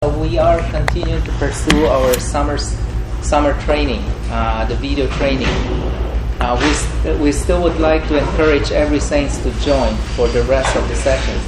we are continuing to pursue our summer training, the video training. We still would like to encourage every saints to join for the rest of the sessions.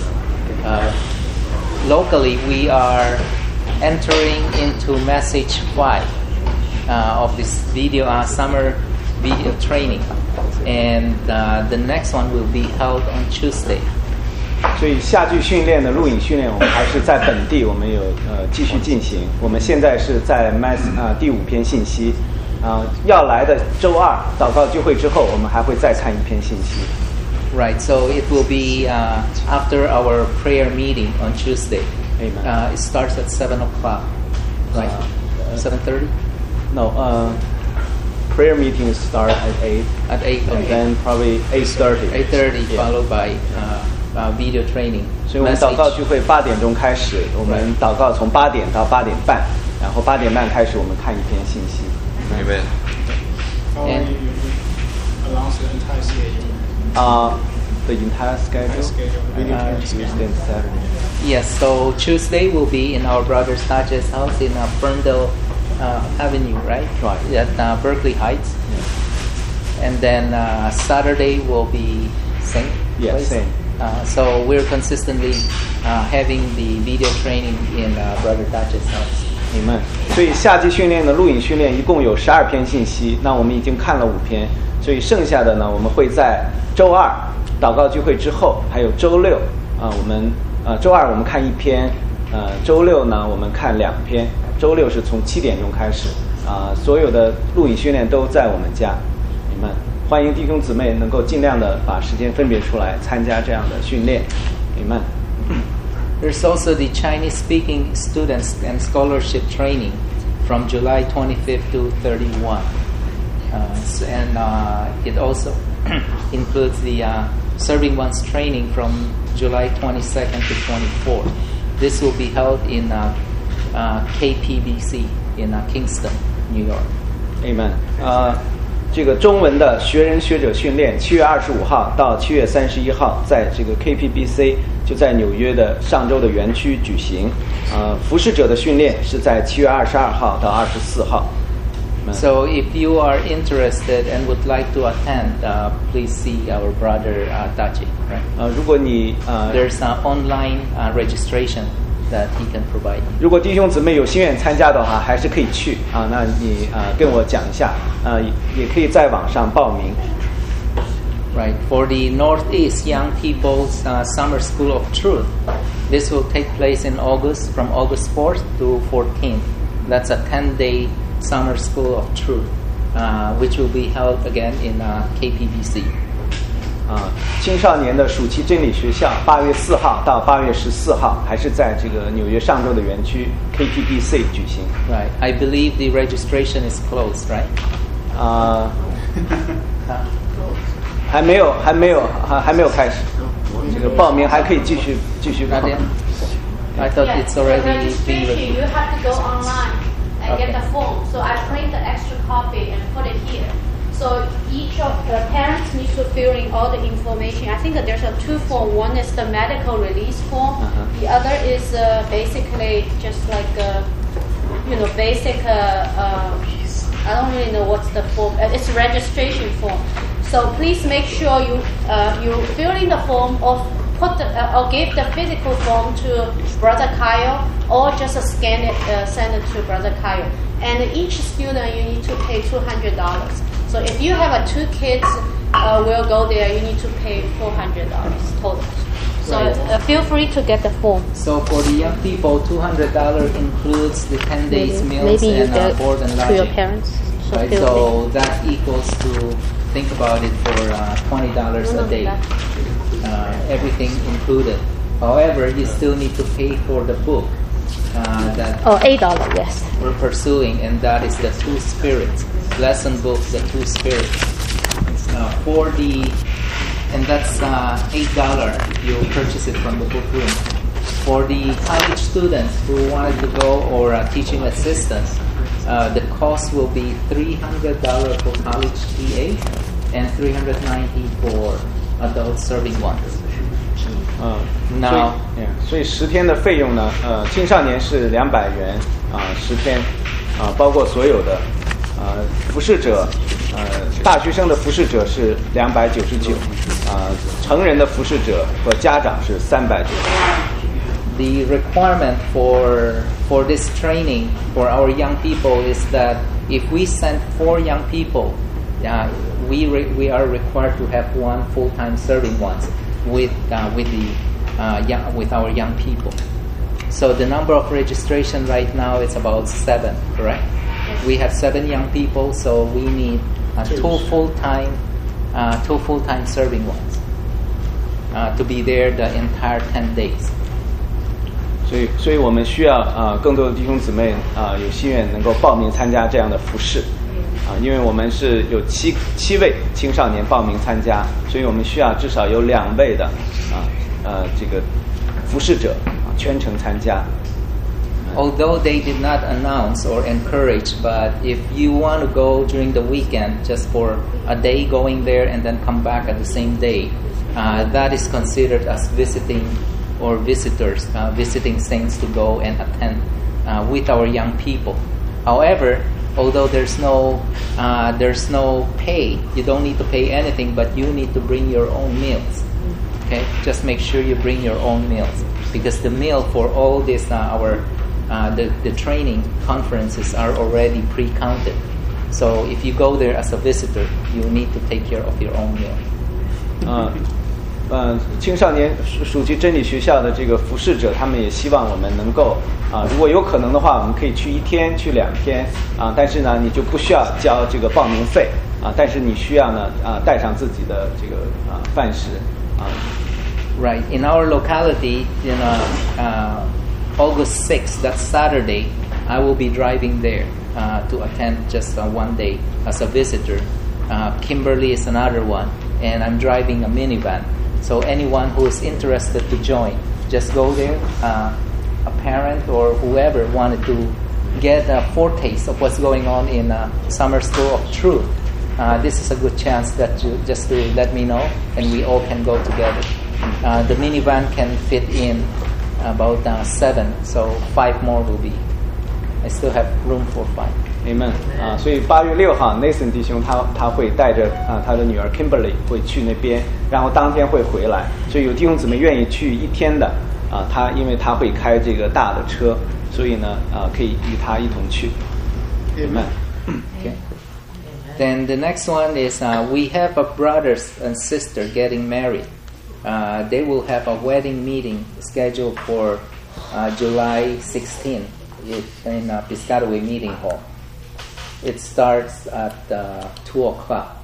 Locally, we are entering into message 5 of this video summer video training, and the next one will be held on Tuesday. 所以夏季训练的录影训练，我们还是在本地，我们有继续进行。我们现在是在第5篇信息，要来的周二祷告聚会之后，我们还会再参一篇信息。 Right, so it will be after our prayer meeting on Tuesday. Amen. It starts at 7 o'clock, right? 7:30? No, prayer meetings start at 8. At 8, okay. And then probably 8:30. 8:30, Yeah. Followed by video training. 所以我们祷告聚会8点钟开始，我们祷告从8点到8点半，然后8点半开始我们看一篇信息。 Amen. How will you announce the entire schedule? The entire schedule? Tuesday and Saturday. Yes, so Tuesday will be in our brother Stage's house in Ferndale Avenue, right? Right. At Berkeley Heights. Yeah. And then Saturday will be same Yeah, place? same. So we're consistently having the video training in brother Stage's house. Amen. 所以夏季训练的录影训练一共有12篇信息，那我们已经看了5篇，所以剩下的呢，我们会在周二祷告聚会之后，还有周六我们周二我们看1篇，周六呢我们看2篇，周六是从7点钟开始，所有的录影训练都在我们家，你们欢迎弟兄姊妹能够尽量的把时间分别出来参加这样的训练，你们。 There's also the Chinese-speaking students and scholarship training from July 25th to 31. It also includes the Serving Ones training from July 22nd to 24th. This will be held in KPBC in Kingston, New York. Amen. 这个中文的学人学者训练7月25号到7月31号在这个 KPBC 就在纽约的上周的园区举行。服侍者的训练是在7月22号到24号。 So if you are interested and would like to attend, please see our brother Tachi. Right? 如果你 there's an online registration that he can provide. 如果弟兄姊妹有心愿参加的话，还是可以去那你跟我讲一下也可以在网上报名。 Right, for the Northeast Young People's Summer School of Truth, this will take place in August, from August 4th to 14th. That's a 10-day Summer School of Truth, which will be held again in KPBC. 青少年的暑期真理学校8月4号到8月14号还是在这个纽约上周的园区 KPBC 举行。 Right, I believe the registration is closed, right? 还没有开始，这个报名还可以继续。 I thought it's already being registration. You have to go online and get the form. So I print the extra copy and put it here. So each of the parents needs to fill in all the information. I think that there's 2 forms. One is the medical release form. The other is basically just like basic. I don't really know what's the form. It's a registration form. So please make sure you fill in the form or give the physical form to Brother Kyle, or just scan it, send it to Brother Kyle. And each student you need to pay $200. So if you have 2 kids, will go there. You need to pay $400 total. So feel free to get the form. So for the young people, $200 includes the 10 days meals and board and lodging. To your parents. Right, so that equals to, think about it, for $20 a day. Everything included. However, you still need to pay for the book that $8, yes. we're pursuing, and that is the 2 Spirits lesson book, the 2 Spirits. And that's $8 if you purchase it from the book room. For the college students who wanted to go, or teaching assistants, the cost will be $300 for college TA and $390 for adult serving ones. 所以10天的费用呢，青少年是200元10天包括所有的服侍者，大学生的服侍者是299，成人的服侍者和家长是390。 The requirement for this training for our young people is that if we send 4 young people, we are required to have 1 full-time serving ones with our young people. So the number of registration right now is about 7, correct? Yes. We have 7 young people, so we need 2 full-time serving ones to be there the entire 10 days. 所以我们需要更多的弟兄姊妹有心愿能够报名参加这样的服事因为我们是有7位青少年报名参加，所以我们需要至少有2位的这个服事者全程参加。 Although they did not announce or encourage, but if you want to go during the weekend just for a day going there and then come back at the same day, that is considered as visiting or visitors, visiting saints to go and attend with our young people. However, although there's no pay, you don't need to pay anything, but you need to bring your own meals. Okay, just make sure you bring your own meals because the meal for all this the training conferences are already pre-counted. So if you go there as a visitor, you need to take care of your own meal. 青少年暑期真理学校的这个服侍者，他们也希望我们能够如果有可能的话，我们可以去1天、去2天但是呢，你就不需要交这个报名费但是你需要呢带上自己的这个饭食 Right. In our locality, August 6th, that's Saturday, I will be driving there to attend just 1 day as a visitor. Kimberly is another one, and I'm driving a minivan. So anyone who is interested to join, just go there. A parent or whoever wanted to get a foretaste of what's going on in Summer School of Truth. This is a good chance that you just to let me know, and we all can go together. The minivan can fit in about 7, so 5 more will be. I still have room for 5. Amen. 所以8月6号 Nathan 弟兄他会带着他的女儿 Kimberly 会去那边，然后当天会回来。所以有弟兄姊妹愿意去1天的因为他会开这个大的车，所以呢可以与他一同去。Amen. Okay. Then the next one is we have a brothers and sister getting married. They will have a wedding meeting scheduled for July 16th in Piscataway Meeting Hall. It starts at 2 o'clock.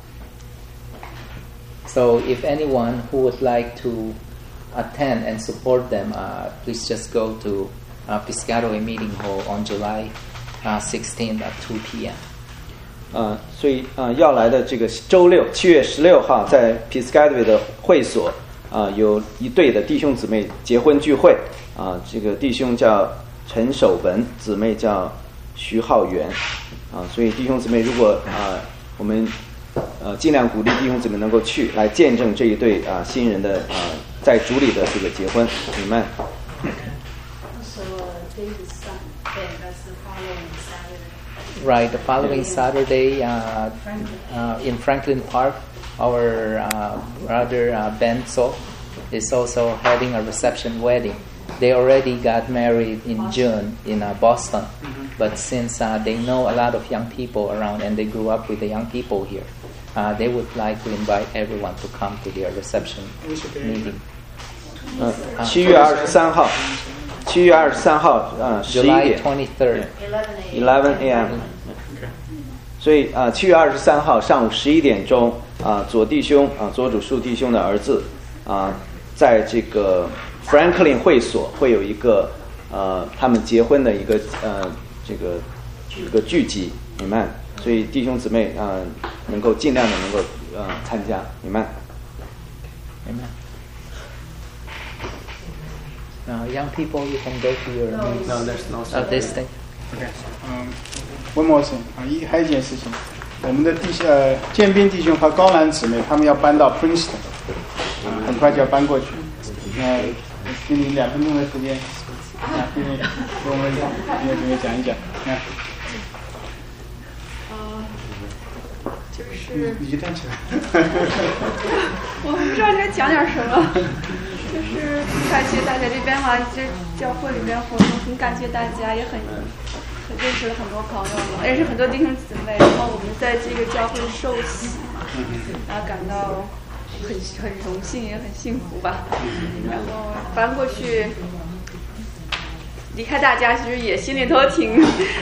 So if anyone who would like to attend and support them, please just go to Piscataway Meeting Hall on July 16th at 2 p.m. 所以要来的这个周六7月16号在 Piscataway 的会所有一对的弟兄姊妹结婚聚会这个弟兄叫陈守文，姊妹叫徐浩元所以弟兄姊妹如果我们尽量鼓励弟兄姊妹能够去来见证这一对新人的在主里的这个结婚。Amen. So David's son, that's the following Saturday. Right, the following Saturday in Franklin Park, our brother Ben So is also having a reception wedding. They already got married in June in Boston, but since they know a lot of young people around and they grew up with the young people here, they would like to invite everyone to come to their reception meeting. 7月23号7月23号 July 23rd 11 a.m. 所以7月23号上午11点钟左弟兄左主树弟兄的儿子在这个 Franklin 会所会有一个他们结婚的一个这个一个聚集 Amen. 所以弟兄姊妹能够尽量的能够参加 Amen. Amen. Young people, you can go to your meetings. No, there's no this thing. Okay. One more thing. 还有一件事情，我们的建斌弟兄和高兰姊妹他们要搬到 Princeton，很快就要搬过去。 给你2分钟的时间，给我们讲一讲， 就是你站起来。 我不知道该讲点什么，就是感谢大家这边嘛，这教会里面活动，很感谢大家，也很认识了很多朋友嘛，认识很多弟兄姊妹，然后我们在这个教会受洗嘛，然后感到很荣幸，也很幸福吧。然后翻过去离开大家，其实也心里头挺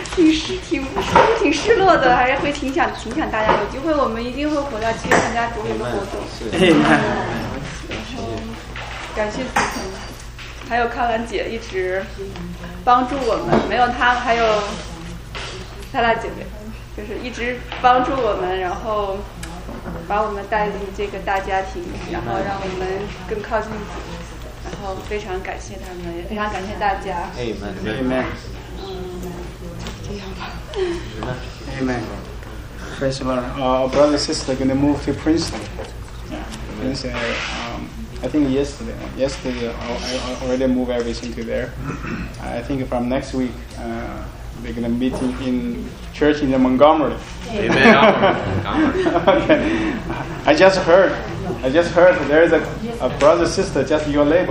失落的，还是会挺想大家。有机会我们一定会回来去参加主日的活动。然后感谢主神，还有康兰姐一直帮助我们，没有她，还有泰拉姐妹，就是一直帮助我们，然后把我们带进这个大家庭，然后让我们更靠近主。然后非常感谢他们，也非常感谢大家。 Amen. 这样吧。 Amen. Praise the Lord. Our brother and sister are going to move to Princeton. Yeah. Princeton, I think yesterday I already moved everything to there. I think from next week they're going to meet in church in Montgomery. Amen. Okay. I just heard there is a brother sister just your label.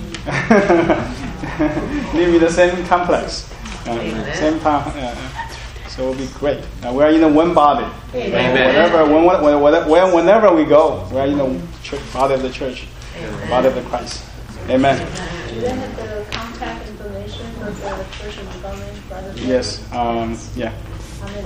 Live in the same complex, same town. So it will be great. We are in one body. Whenever we go, we are in the body of the church, body of the Christ. Amen. Do they have the contact information for the church in Montgomery, brother? Yes. Yeah. Amen.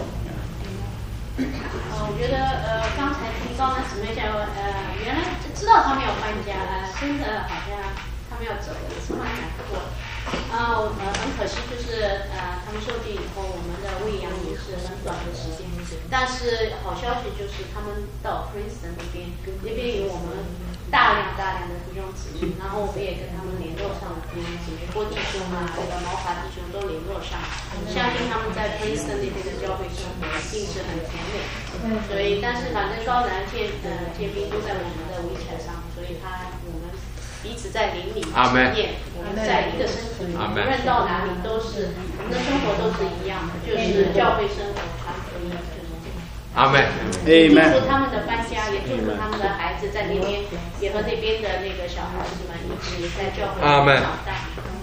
我觉得刚才听高男姊妹讲，原来知道他们要搬家，真的好像他们要走了，也是蛮难过的。很可惜，就是他们受病以后，我们的喂养也是很短的时间。但是好消息就是他们到 Princeton 那边有我们大量的弟兄姊妹，然后我们也跟他们联络上了弟兄姊妹，郭弟兄啊，那个毛华弟兄都联络上，相信他们在 Princeton 那边的教会生活一定是很甜美。所以，但是反正高南建兵都在我们的WeChat上，所以我们彼此在邻里经验，我们在一个身体里，无论到哪里都是我们的生活都是一样的，就是教会生活传福音。 阿门。 祝福他们的搬家，也祝福他们的孩子在那边，也和那边的那个小孩子们一起在教会长大。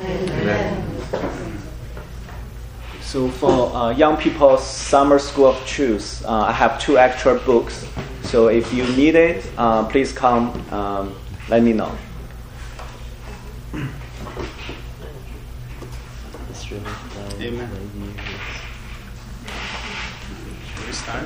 So for young people's summer school of truth, I have 2 extra books. So if you need it, please come. Let me know. Amen. Shall we start?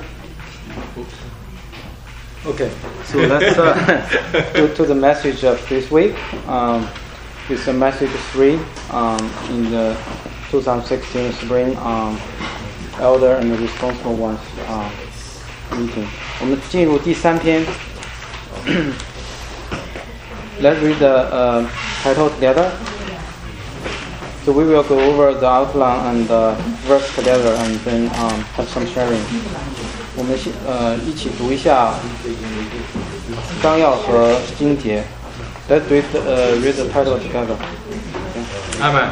Okay, so let's go to the message of this week. It's a message 3 in the 2016 spring Elder and Responsible Ones meeting. 我们进入第3篇。Let's read the title together. So we will go over the outline and the verse together and then have some sharing. 我们一起读一下纲要和经节。Let's read the title together. Amen.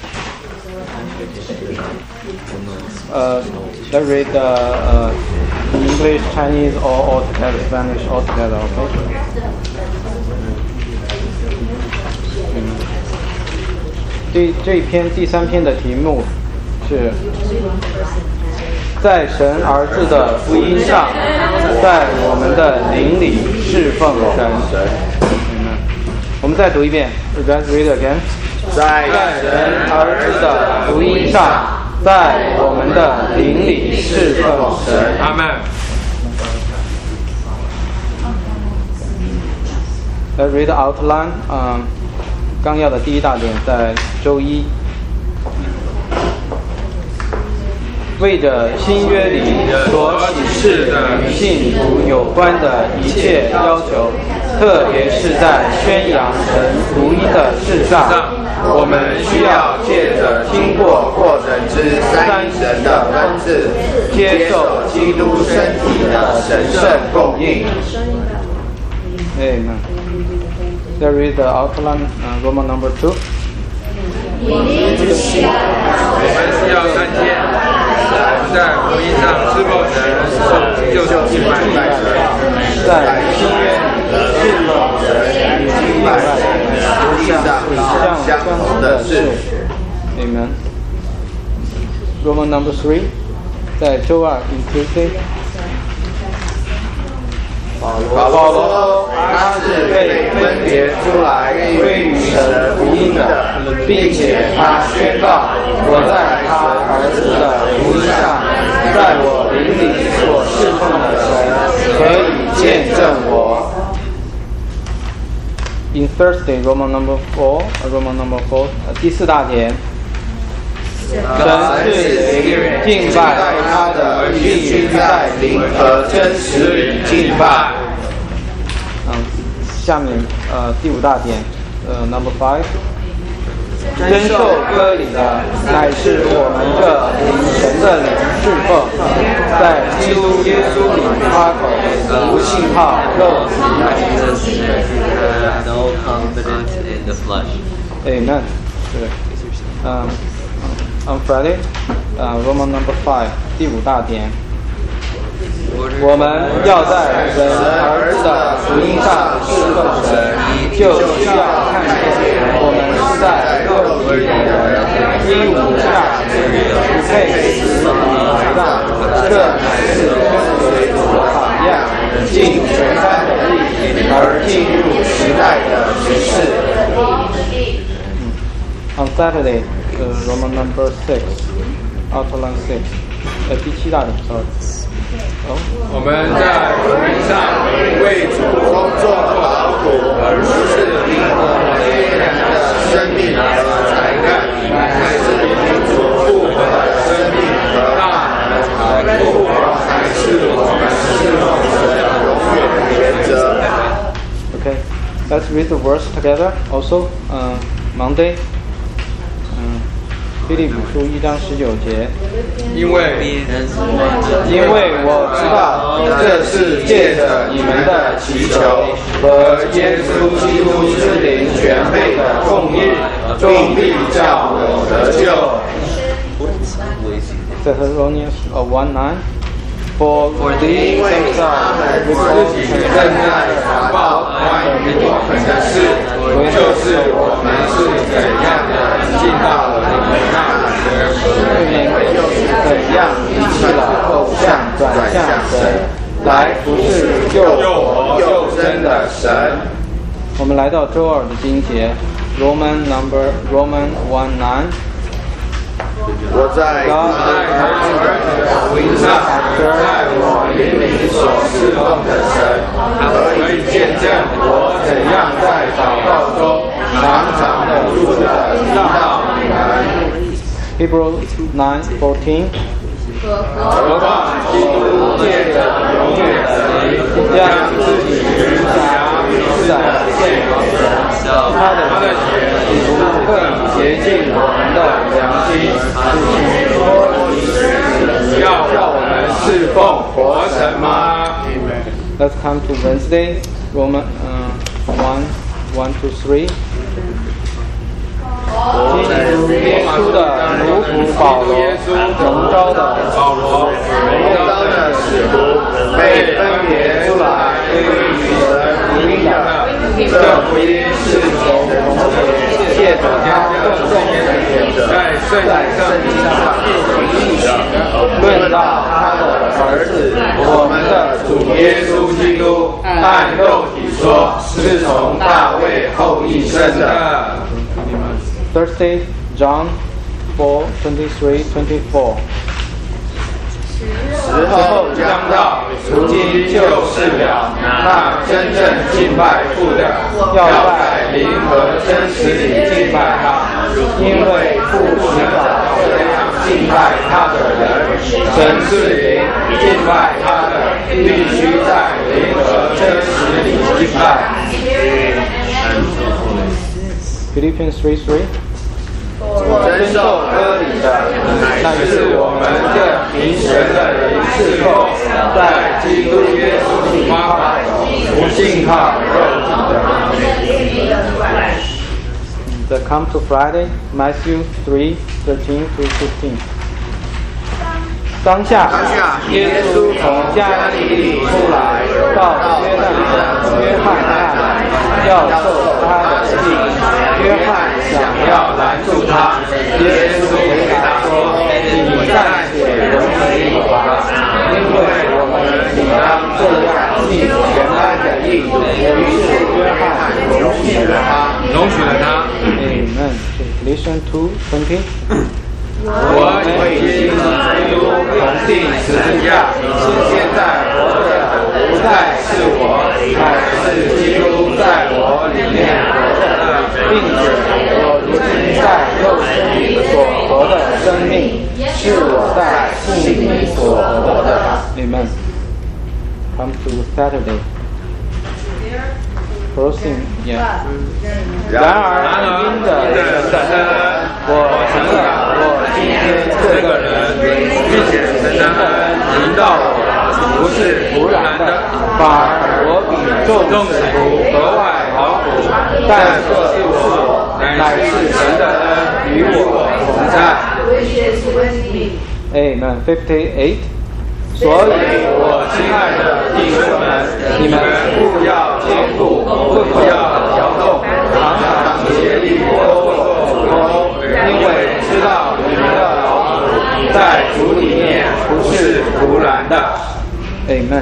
Let's read English, Chinese, all together, Spanish, all together, okay? 这一篇第3篇的题目是在神儿子的福音上，在我们的灵里侍奉神。我们再读一遍 Let's read again. 在神儿子的福音上，在我们的灵里侍奉神。 阿们。 Let's read the outline. 纲要的第1大点在周一。为着新约里所启示的与信徒有关的一切要求，特别是在宣扬神福音的事上，我们需要借着听过或认知三一神的恩赐，接受基督身体的神圣供应。Amen. There is the outline, Roman number 2. 我们是要看见我们在福音上侍奉神，就是敬拜神， 在新约侍奉神与敬拜神相同的事。Amen. Roman number 3. 在周二 in Tuesday. 保罗他是被分别出来归于神福音的，并且他宣告：我在他儿子的福音上，在我灵里所侍奉的神可以见证我。In Thursday, Roman number 4, 第4大点。神是灵，敬拜他的必须在灵和真实里敬拜。下面第5大点number 5，真受割礼的乃是我们这灵神的灵侍奉，在基督耶稣里发口，不信靠肉体。 No confidence in the flesh. Amen. On Friday, Roman number 5, 第5大点。我们要在神儿子的福音上侍奉神，就需要看见我们是在肉体里的人，因无价值，不配死里回荡。这乃是跟随主的榜样，尽全般的力，而进入时代的局势。On Saturday, Roman number 6, outline 6, 第7大点 sorry. 我们在福音上为主工作劳苦，而不是灵魂黑暗的生命和才干，乃是灵主复活的生命和大能。复活才是我们侍奉神的永远原则。 Okay, let's read the verse together. Also, Monday. 腓立比书1章19节， 因为我知道这是借着你们的祈求和耶稣基督之灵全备的供应，终必叫我得救。Thessalonians 1:9 For these things are 自己正在传报关于我们的事，就是我们是怎样的进到了你们那里， 又是怎样离弃了偶像，转向神，来服侍又活又真的神。我们来到周二的经节 Roman 1:9。 我在儿子的福音上，在我灵里所侍奉的神，可以见证我怎样在祷告中常常的住着提到你们。 Hebrews 9:14。 何况基督借着永远的灵，将自己余下于世的献给神，他的血使更洁净我们的良心，使其脱离死，要叫我们侍奉活神吗 ？Let's come to Wednesday, Roman 1:1-3。基督耶稣的奴仆保罗，蒙召的使徒，被分别出来归于神福音的，这福音是从借着他更重的选择，在圣经上所记的，论到他的儿子，我们的主耶稣基督，按肉体说是从大卫后裔生的。 Thursday, John 4:23-24。 时候将到，如今就是了。那真正敬拜父的，要在灵和真实里敬拜他，因为父寻找这样敬拜他的人。神是灵，敬拜他的必须在灵和真实里敬拜。 Philippians 3:3。 真受割礼的，乃是我们这凭神的灵侍奉，在基督耶稣里发口， 不信靠肉体的。 The Come to Friday, Matthew 3:13-15。当下，耶稣从加利利出来，到约旦河约翰那里，要受他的洗。约翰想要拦住他，耶稣回答说：“你暂且容许我吧，因为我们应当这样尽全班的义。”于是约翰容许了他。Amen. Listen to 20. 我已经基督同定十字架，现在活着不再是我，乃是基督在我里面活着，并且我如今在肉身里所活的生命，是我在信里所活的。 Amen. Come to Saturday. Crossing, yeah. 然而，因着神的恩，我成了我今天这个人，并且神的恩临到我，不是突然的，反而我比众使徒格外劳苦，但这不是我，乃是神的恩与我同在。Amen. 58. 所以，我亲爱的弟兄们，你们务要坚固，不可摇动，常常竭力多做主工，因为知道你们的劳苦在主里面不是徒然的。Amen.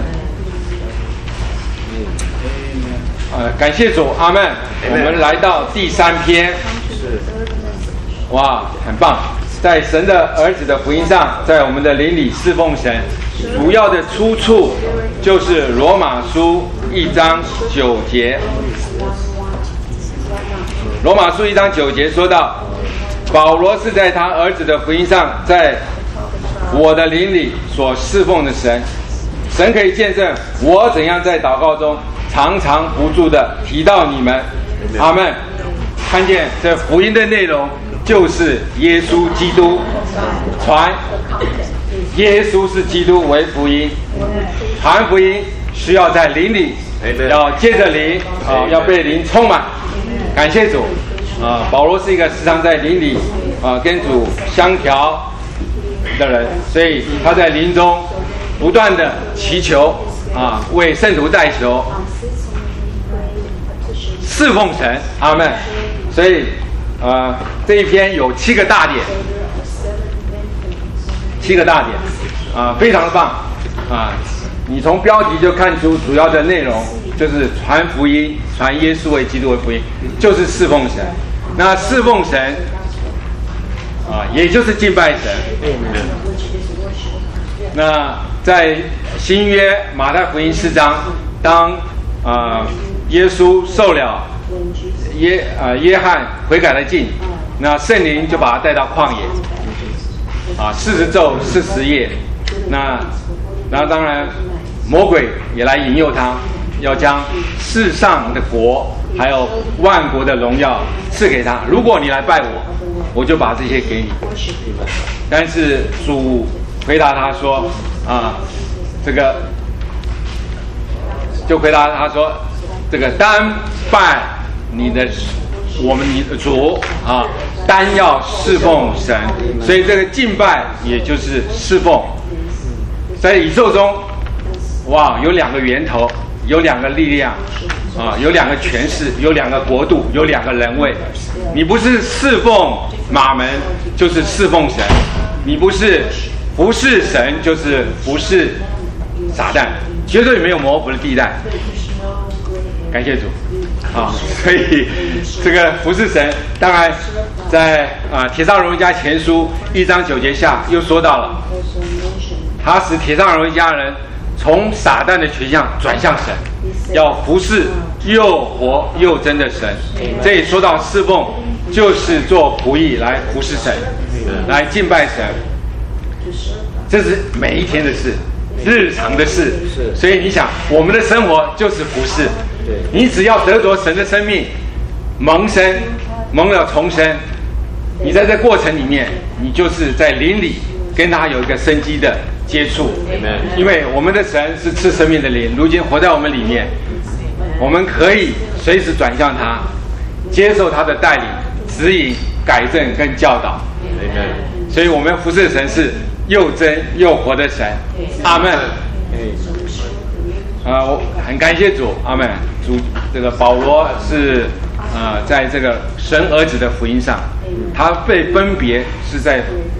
感谢主，阿们。我们来到第3篇，哇，很棒！在神的儿子的福音上，在我们的灵里侍奉神。主要的出处就是罗马书1章9节。罗马书1章9节说到，保罗是在他儿子的福音上，在我的灵里所侍奉的神。神可以见证我怎样在祷告中常常不住的提到你们。阿们。看见这福音的内容就是耶稣基督，传耶稣是基督为福音，传福音需要在灵里，要借着灵要被灵充满。感谢主保罗是一个时常在灵里跟主相调的人，所以他在灵中不断的祈求为圣徒代求，侍奉神。阿们。所以这一篇有7个大点，7个大点非常的棒你从标题就看出主要的内容就是传福音，传耶稣为基督为福音，就是侍奉神。那侍奉神也就是敬拜神。那在新约马太福音4章，当耶稣受了约翰悔改的禁，那圣灵就把他带到旷野40昼40夜。那当然魔鬼也来引诱他，要将世上的国还有万国的荣耀赐给他，如果你来拜我，我就把这些给你。但是主回答他说这个就回答他说，这个单拜你的主单要侍奉神。所以这个敬拜也就是侍奉。在宇宙中有2个源头，有2个力量有2个权势，有2个国度，有2个人位。你不是侍奉马门，就是侍奉神；你不是服侍神，就是服侍撒旦，绝对没有模糊的地带。感谢主所以这个服侍神，当然在帖撒罗尼迦前书1章9节下又说到了，他使帖撒罗尼迦人从撒旦的权向转向神，要服侍又活又真的神。这里说到侍奉，就是做仆役来服侍神，来敬拜神，这是每一天的事，日常的事。所以你想，我们的生活就是服侍。你只要得着神的生命，蒙生，蒙了重生，你在这过程里面，你就是在灵里跟他有一个生机的接触。因为我们的神是赐生命的灵，如今活在我们里面， 我们可以随时转向他，接受他的带领、指引、改正跟教导。所以我们服侍神是又真又活的神。阿们。我很感谢主，阿们。主这个保罗是在这个神儿子的福音上，他被分别是在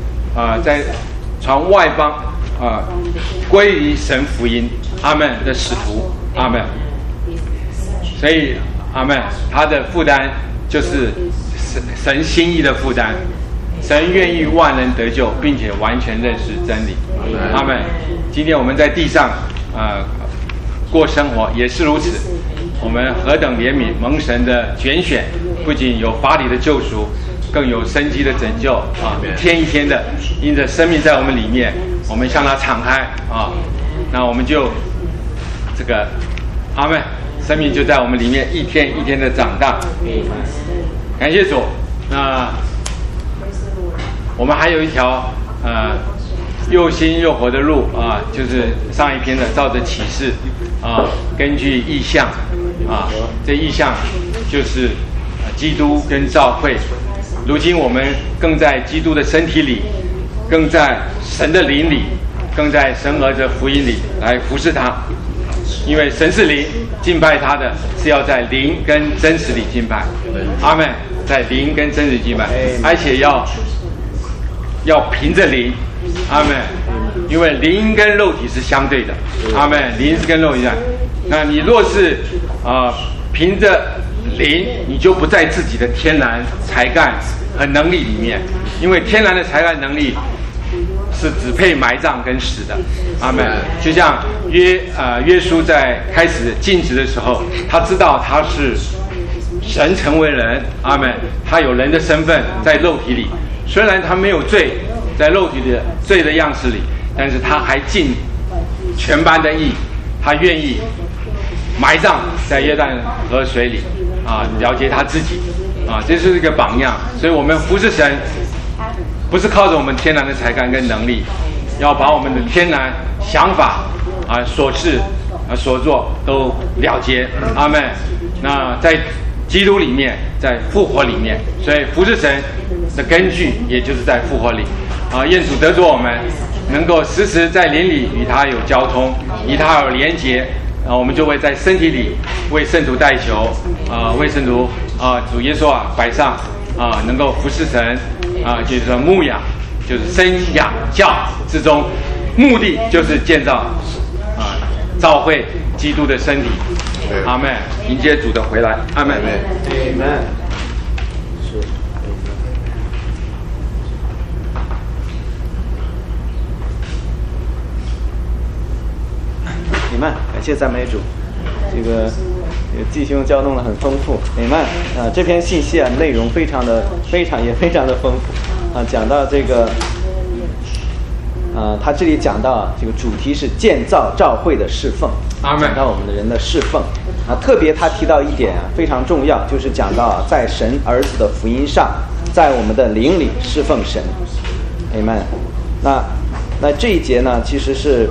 传外邦归于神福音，阿们的使徒，阿们。所以阿们，他的负担就是神心意的负担。神愿意万人得救，并且完全认识真理。阿们。今天我们在地上过生活也是如此。我们何等怜悯，蒙神的拣选，不仅有法理的救赎，更有生机的拯救啊！一天一天的，因着生命在我们里面，我们向他敞开啊，那我们就这个阿们，生命就在我们里面一天一天的长大。感谢主。那我们还有一条又新又活的路啊，就是上一篇的照着启示啊，根据意象啊，这意象就是基督跟教会。如今我们更在基督的身体里，更在神的灵里，更在神儿子福音里来服侍他。因为神是灵，敬拜他的是要在灵跟真实里敬拜。阿们，在灵跟真实敬拜，而且要凭着灵。阿们，因为灵跟肉体是相对的。阿们，灵是跟肉体相对。那你若是凭着灵，你就不在自己的天然才干和能力里面，因为天然的才干能力是只配埋葬跟死的。阿们。就像约书在开始尽职的时候，他知道他是神成为人。阿们，他有人的身份在肉体里，虽然他没有罪，在肉体的罪的样式里，但是他还尽全般的义，他愿意埋葬在约旦河水里了结他自己这是一个榜样。所以我们服侍神不是靠着我们天然的才干跟能力，要把我们的天然想法所事所做都了结。阿们。那在基督里面，在复活里面，所以服侍神的根据也就是在复活里愿主得着我们能够时时在灵里与他有交通，与他有连结我们就会在身体里为圣徒代求为圣徒主耶稣摆上能够服侍神就是说牧养，就是生养教之中，目的就是建造召会基督的身体。阿们。迎接主的回来。阿们。 你们感谢赞美主，这个弟兄交通的很丰富。你们这篇信息内容非常的丰富讲到这个他这里讲到这个主题是建造教会的侍奉，讲到我们的人的侍奉特别他提到一点非常重要，就是讲到在神儿子的福音上，在我们的灵里侍奉神。Amen。那这一节呢，其实是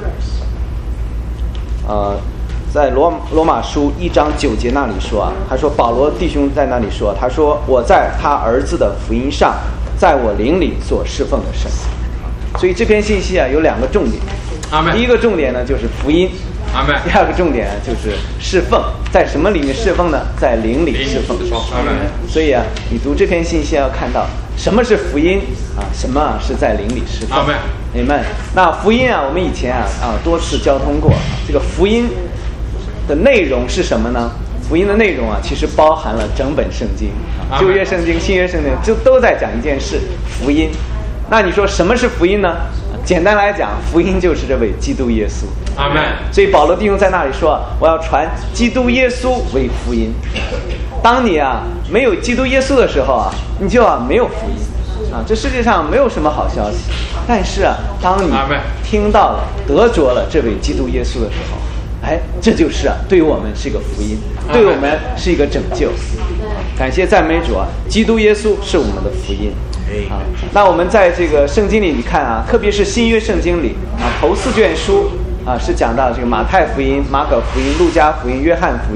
在罗马书1章9节那里说他说保罗弟兄在那里说，他说我在他儿子的福音上，在我灵里所侍奉的神。所以这篇信息有两个重点。第一个重点呢就是福音。第二个重点就是侍奉，在什么里面侍奉呢？在灵里侍奉。所以你读这篇信息要看到什么是福音什么是在灵里侍奉。Amen。那福音我们以前多次交通过，这个福音的内容是什么呢？福音的内容其实包含了整本圣经，旧约圣经、新约圣经就都在讲一件事，福音。那你说什么是福音呢？简单来讲，福音就是这位基督耶稣。阿们。所以保罗弟兄在那里说，我要传基督耶稣为福音。当你没有基督耶稣的时候你就没有福音这世界上没有什么好消息。但是当你听到了得着了这位基督耶稣的时候，这就是对于我们是一个福音，对我们是一个拯救。感谢赞美主基督耶稣是我们的福音那我们在这个圣经里你看特别是新约圣经里头4卷书是讲到这个马太福音、马可福音、路加福音、约翰福音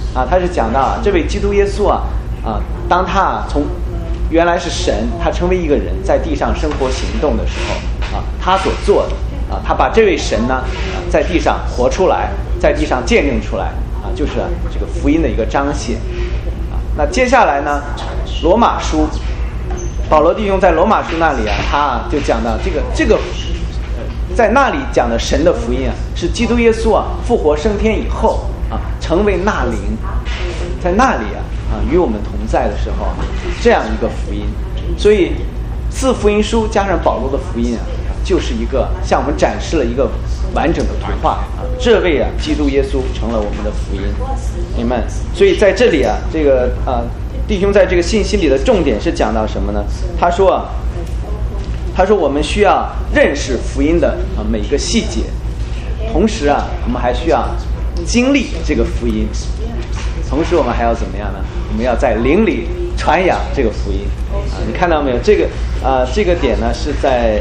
啊，他是讲到啊，这位基督耶稣啊，当他从原来是神，他成为一个人，在地上生活行动的时候啊，他所做的啊，他把这位神呢，在地上活出来，在地上见证出来啊，就是这个福音的一个彰显啊。那接下来呢，罗马书，保罗弟兄在罗马书那里啊，他就讲到这个。在那里讲的神的福音啊，是基督耶稣啊复活升天以后啊，成为那灵，在那里啊与我们同在的时候，这样一个福音。所以四福音书加上保罗的福音啊，就是一个向我们展示了一个完整的图画啊。这位啊基督耶稣成了我们的福音，明白？所以在这里啊，这个弟兄在这个信息里的重点是讲到什么呢？他说我们需要认识福音的每一个细节，同时啊，我们还需要经历这个福音，同时我们还要怎么样呢？我们要在灵里传扬这个福音啊！你看到没有？这个点呢是在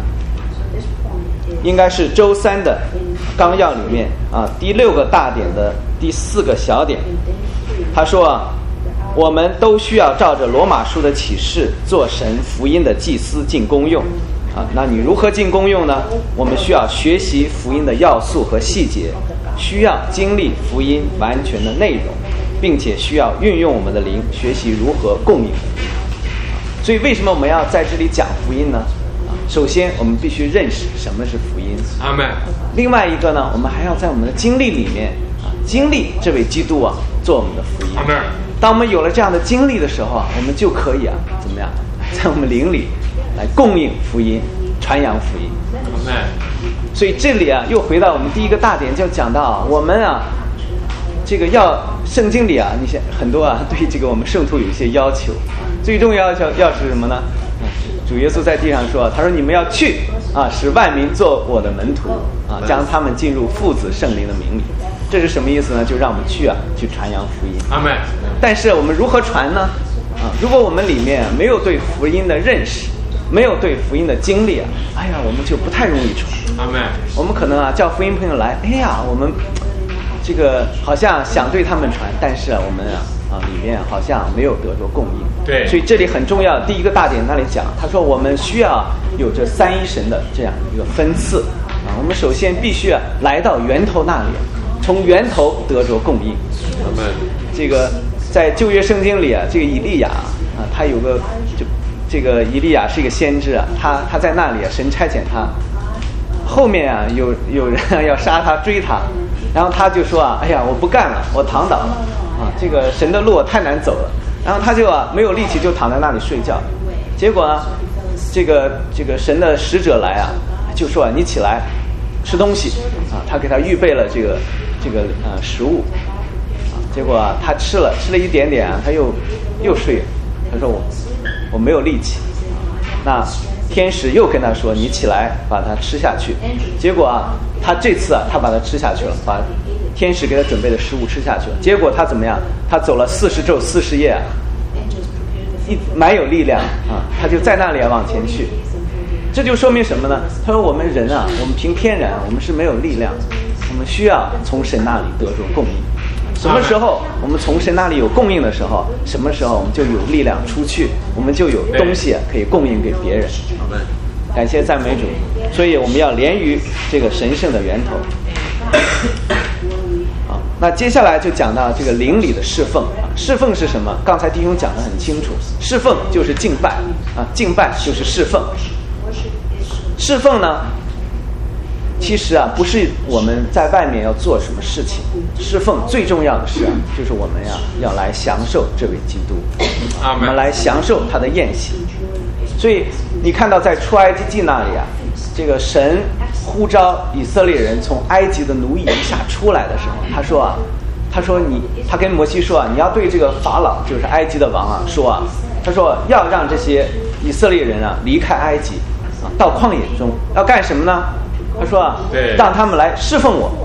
应该是周三的纲要里面啊第6个大点的第4个小点，他说啊。我们都需要照着罗马书的启示做神福音的祭司尽功用啊。那你如何尽功用呢？我们需要学习福音的要素和细节，需要经历福音完全的内容，并且需要运用我们的灵学习如何供应。所以为什么我们要在这里讲福音呢？首先我们必须认识什么是福音。 阿们。 另外一个呢，我们还要在我们的经历里面经历这位基督啊做我们的福音。 阿们。 当我们有了这样的经历的时候啊，我们就可以怎么样，在我们灵里来供应福音，传扬福音。所以这里啊，又回到我们第一个大点，就讲到我们啊，这个圣经里啊，你像很多啊，对这个我们圣徒有一些要求，最重要要是什么呢？主耶稣在地上说，他说你们要去啊，使万民做我的门徒啊，将他们进入父子圣灵的名里。这是什么意思呢？就让我们去传扬福音。 阿们。 但是我们如何传呢？如果我们里面没有对福音的认识，没有对福音的经历我们就不太容易传。 阿们。 我们可能叫福音朋友来，我们这个好像想对他们传，但是我们里面好像没有得着供应。 对。 所以这里很重要，第一个大点那里讲，他说我们需要有着三一神的这样一个分次我们首先必须来到源头那里。从源头得着供应。这个在旧约圣经里这个以利亚他有个这个以利亚是一个先知他在那里神差遣他，后面有人要杀他追他，然后他就说我不干了，我躺倒了这个神的路太难走了，然后他就没有力气，就躺在那里睡觉。结果这个神的使者来就说你起来吃东西他给他预备了这个食物结果他吃了一点点他又睡了。他说我没有力气。那天使又跟他说你起来把它吃下去。结果他这次他把它吃下去了，把天使给他准备的食物吃下去了。结果他怎么样？他走了40昼40夜蛮有力量他就在那里往前去。这就说明什么呢？他说我们人我们凭天然我们是没有力量，我们需要从神那里得着供应。什么时候我们从神那里有供应的时候，什么时候我们就有力量出去，我们就有东西可以供应给别人。感谢赞美主。所以我们要连于这个神圣的源头。那接下来就讲到这个灵里的侍奉侍奉是什么？刚才弟兄讲得很清楚，侍奉就是敬拜敬拜就是侍奉。侍奉呢其实不是我们在外面要做什么事情，侍奉最重要的是就是我们要来享受这位基督，我们来享受他的宴席。所以你看到在出埃及记那里这个神呼召以色列人从埃及的奴役一下出来的时候，他跟摩西说你要对这个法老就是埃及的王说他说要让这些以色列人离开埃及到旷野中，要干什么呢？他说让他们来侍奉我。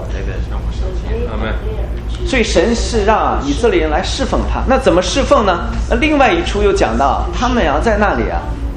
所以神是让以色列人来侍奉他。那怎么侍奉呢？那另外一处又讲到他们在那里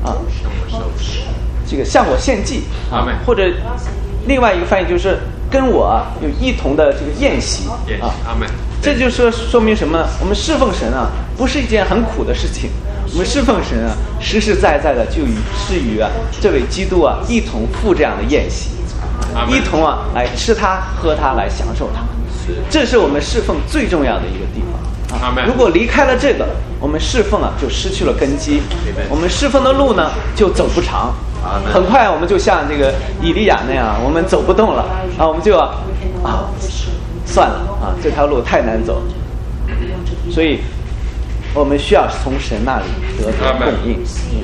这个向我献祭或者另外一个翻译就是跟我有一同的这个宴席这就说明什么呢？我们侍奉神啊，不是一件很苦的事情。我们侍奉神啊，实实在在的是与这位基督啊一同赴这样的宴席，一同来吃它喝它，来享受它。这是我们侍奉最重要的一个地方。如果离开了这个，我们侍奉就失去了根基，我们侍奉的路呢就走不长。很快我们就像这个以利亚那样，我们走不动了我们就算了这条路太难走。所以我们需要从神那里得供应。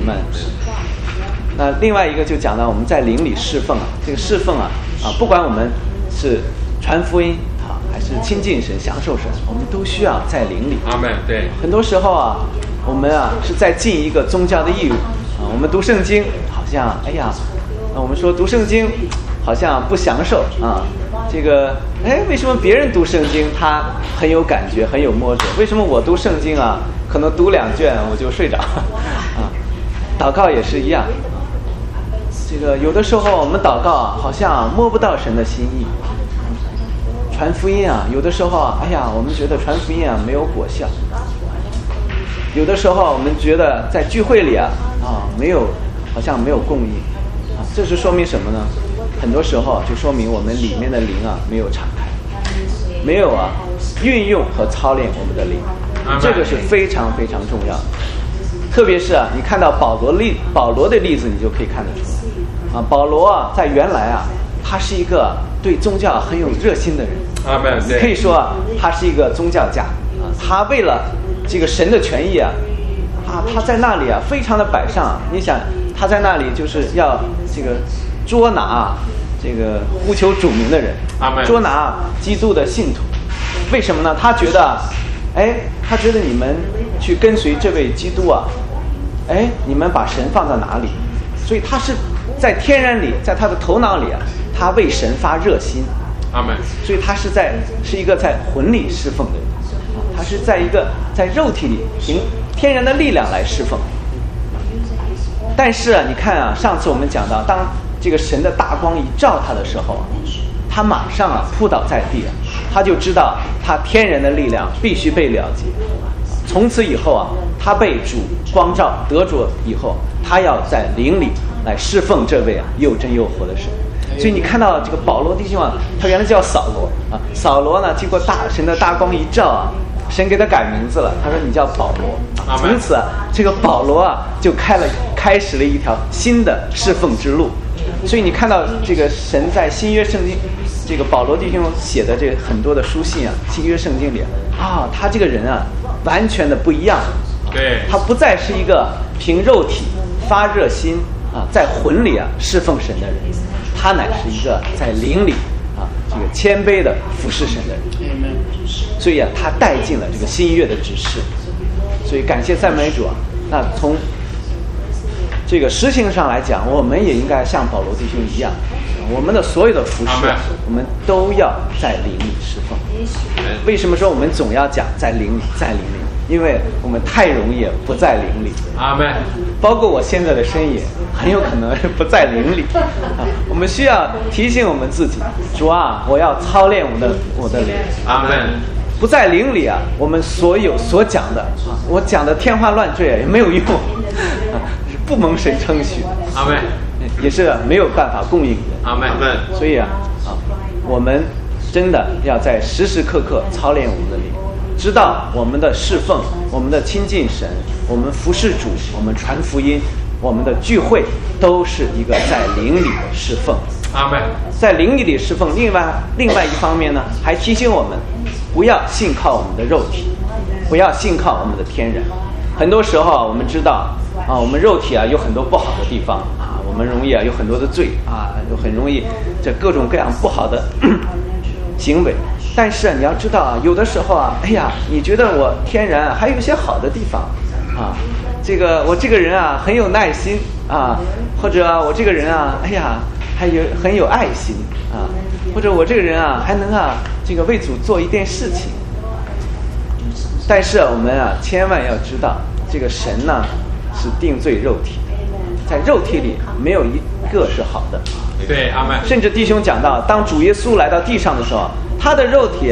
那另外一个就讲到我们在灵里侍奉这个侍奉不管我们是传福音还是亲近神享受神，我们都需要在灵里。 阿们。对， 很多时候我们是在尽一个宗教的义务我们读圣经好像我们说读圣经好像不享受这个为什么别人读圣经他很有感觉很有摸着，为什么我读圣经可能读2卷我就睡着祷告也是一样，这个有的时候我们祷告好像摸不到神的心意，传福音有的时候我们觉得传福音没有果效，有的时候我们觉得在聚会里好像没有供应这是说明什么呢？很多时候就说明我们里面的灵没有敞开，没有运用和操练我们的灵，这个是非常非常重要的。特别是你看到保罗的例子，你就可以看得出来保罗在原来他是一个对宗教很有热心的人，可以说他是一个宗教家他为了这个神的权益他在那里非常的摆上。你想他在那里就是要这个捉拿这个呼求主名的人，捉拿基督的信徒。为什么呢？他觉得你们去跟随这位基督你们把神放在哪里？所以他是在天然里，在他的头脑里他为神发热心。所以他是一个在魂里侍奉的人，他是在肉体里凭天然的力量来侍奉。但是你看上次我们讲到，当这个神的大光一照他的时候他马上扑倒在地他就知道他天然的力量必须被了结。从此以后他被主光照得着以后，他要在灵里来侍奉这位又真又活的神。所以你看到这个保罗弟兄他原来叫扫罗扫罗呢经过神的大光一照神给他改名字了，他说你叫保罗。从此这个保罗就开始了一条新的侍奉之路。所以你看到这个神在新约圣经这个保罗弟兄写的这很多的书信新约圣经里他这个人完全的不一样。 对， 他不再是一个凭肉体发热心在魂里侍奉神的人，他乃是一个在灵里这个谦卑的服侍神的人。所以他带进了这个新约的指示。所以感谢赞美主那从这个实行上来讲，我们也应该像保罗弟兄一样，我们的所有的服侍我们都要在灵里侍奉。为什么说我们总要讲在灵里在灵里？因为我们太容易不在灵里。 阿们。 包括我现在的身也很有可能是不在灵里我们需要提醒我们自己，主我要操练我的灵。 阿们。 不在灵里我们所讲的我讲的天花乱坠也没有用是不蒙神称许的。 阿们。 也是没有办法供应的。 阿们。 所以我们真的要在时时刻刻操练我们的灵，知道我们的侍奉，我们的亲近神，我们服侍主，我们传福音，我们的聚会都是一个在灵里的侍奉。 阿们。 在灵里侍奉，另外一方面呢，还提醒我们不要信靠我们的肉体，不要信靠我们的天然。很多时候我们知道我们肉体有很多不好的地方我们容易有很多的罪又很容易这各种各样不好的行为。但是你要知道有的时候你觉得我天然还有一些好的地方这个我这个人很有耐心或者我这个人还有很有爱心或者我这个人还能这个为主做一件事情。但是我们千万要知道，这个神呢是定罪肉体，在肉体里没有一个是好的。 对，阿们。 甚至弟兄讲到，当主耶稣来到地上的时候，他的肉体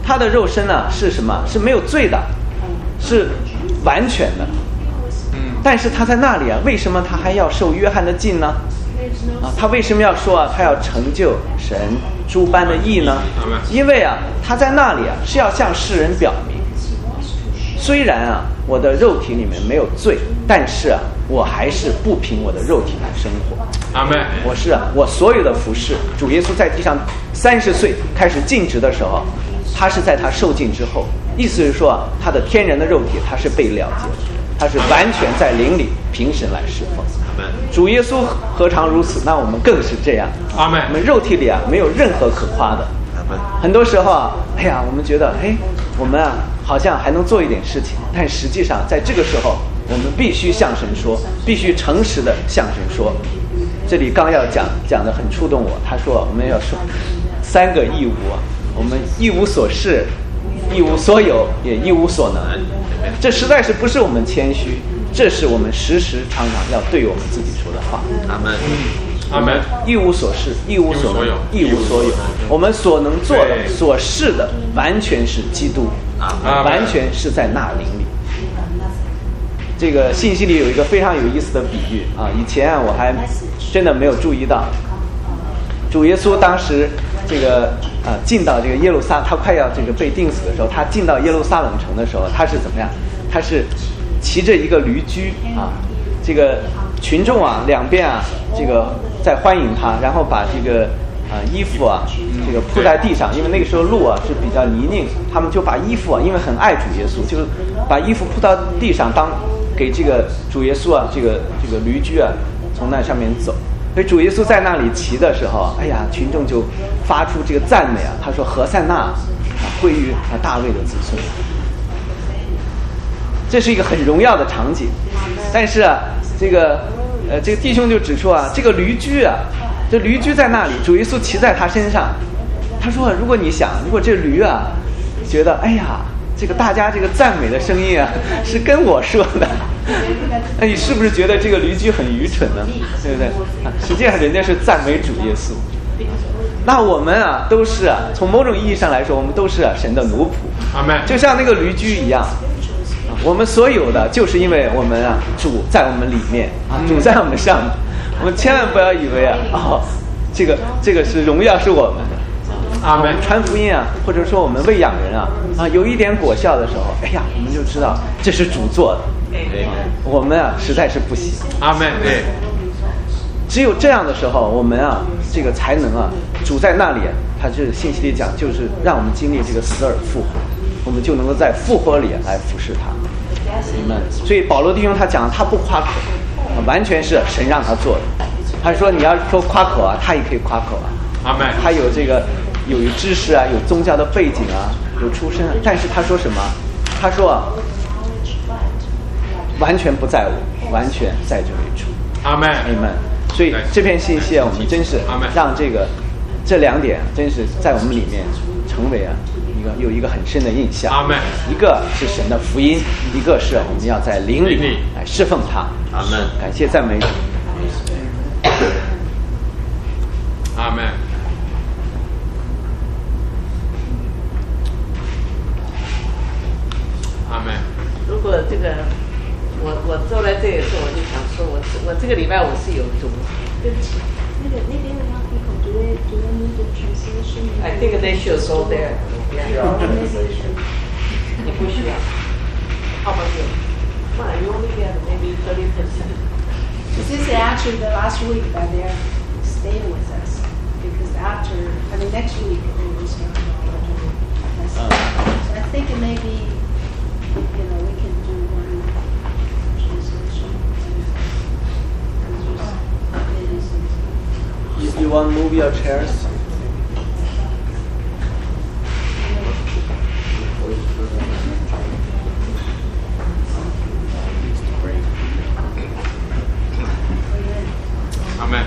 他的肉身呢是什么？是没有罪的，是完全的。但是他在那里啊，为什么他还要受约翰的禁呢？他为什么要说啊，他要成就神诸般的义呢？因为啊，他在那里啊是要向世人表明，虽然啊我的肉体里面没有罪，但是啊我还是不凭我的肉体来生活。 阿们。 我所有的服事，主耶稣在地上30岁开始尽职的时候，他是在他受尽之后，意思是说啊，他的天然的肉体他是被了结的，他是完全在灵里凭神来侍奉。主耶稣何尝如此？那我们更是这样。 阿们。 我们肉体里啊没有任何可夸的。很多时候啊，哎呀，我们觉得，我们啊好像还能做一点事情，但实际上在这个时候，我们必须向神说，必须诚实的向神说。这里刚要讲的很触动我，他说我们要说3个一无啊，我们一无所事，一无所有，也一无所能。这实在是不是我们谦虚，这是我们时时常常要对我们自己说的话。 阿们。 阿们。 一无所事，一无所能，一无所有。我们所能做的、所事的，完全是基督，完全是在那灵里。这个信息里有一个非常有意思的比喻啊，以前啊我还真的没有注意到。主耶稣当时这个进到这个耶路撒，他快要这个被钉死的时候，他进到耶路撒冷城的时候，他是怎么样？他是骑着一个驴驹啊，这个群众啊两边啊这个在欢迎他，然后把这个衣服啊这个铺在地上，因为那个时候路啊是比较泥泞，他们就把衣服啊，因为很爱主耶稣，就把衣服铺到地上，当给这个主耶稣啊这个驴驹啊从那上面走。所以主耶稣在那里骑的时候，哎呀，群众就发出这个赞美啊，他说何塞纳归于大卫的子孙。这是一个很荣耀的场景，但是啊这个弟兄就指出啊，这个驴驹啊，这驴驹在那里，主耶稣骑在他身上。他说如果你想，如果这驴啊觉得哎呀这个大家这个赞美的声音啊是跟我说的，那你是不是觉得这个驴驹很愚蠢呢？对不对？实际上人家是赞美主耶稣。那我们啊都是啊，从某种意义上来说，我们都是神的奴仆。 阿们。 就像那个驴驹一样，我们所有的就是因为我们啊主在我们里面啊，主在我们上面。我们千万不要以为啊这个是荣耀是我们的。 阿们。 传福音啊，或者说我们喂养人啊有一点果效的时候，哎呀，我们就知道这是主做的。我们啊实在是不行。 阿们。对。 只有这样的时候，我们啊这个才能啊主在那里，他这信息里讲，就是让我们经历这个死而复活，我们就能够在复活里来服侍他。你们，所以保罗弟兄他讲他不夸口，完全是神让他做的。他说你要说夸口啊，他也可以夸口啊。 阿们。 他有这个有知识啊，有宗教的背景啊，有出身啊，但是他说什么？他说啊，完全不在我，完全在这位主。 阿们。 阿们。所以这篇信息啊，我们真是让这2点真是在我们里面成为啊有一个很深的印象。 阿们。 一个是神的福音，一个是我们要在灵里来侍奉他。 阿们。 感谢赞美主。 阿们。阿们。 如果这个我坐在这里的时候，我就想说，我这个礼拜我是有读。 对不起，那边的让people do they need the translation? I think they should go there. 你不需要。How about you? Well, you only get maybe 30%. This is actually the last week that they're staying with us because next week they will start So I think maybe we can do one translation. You want to move your chairs? Amen.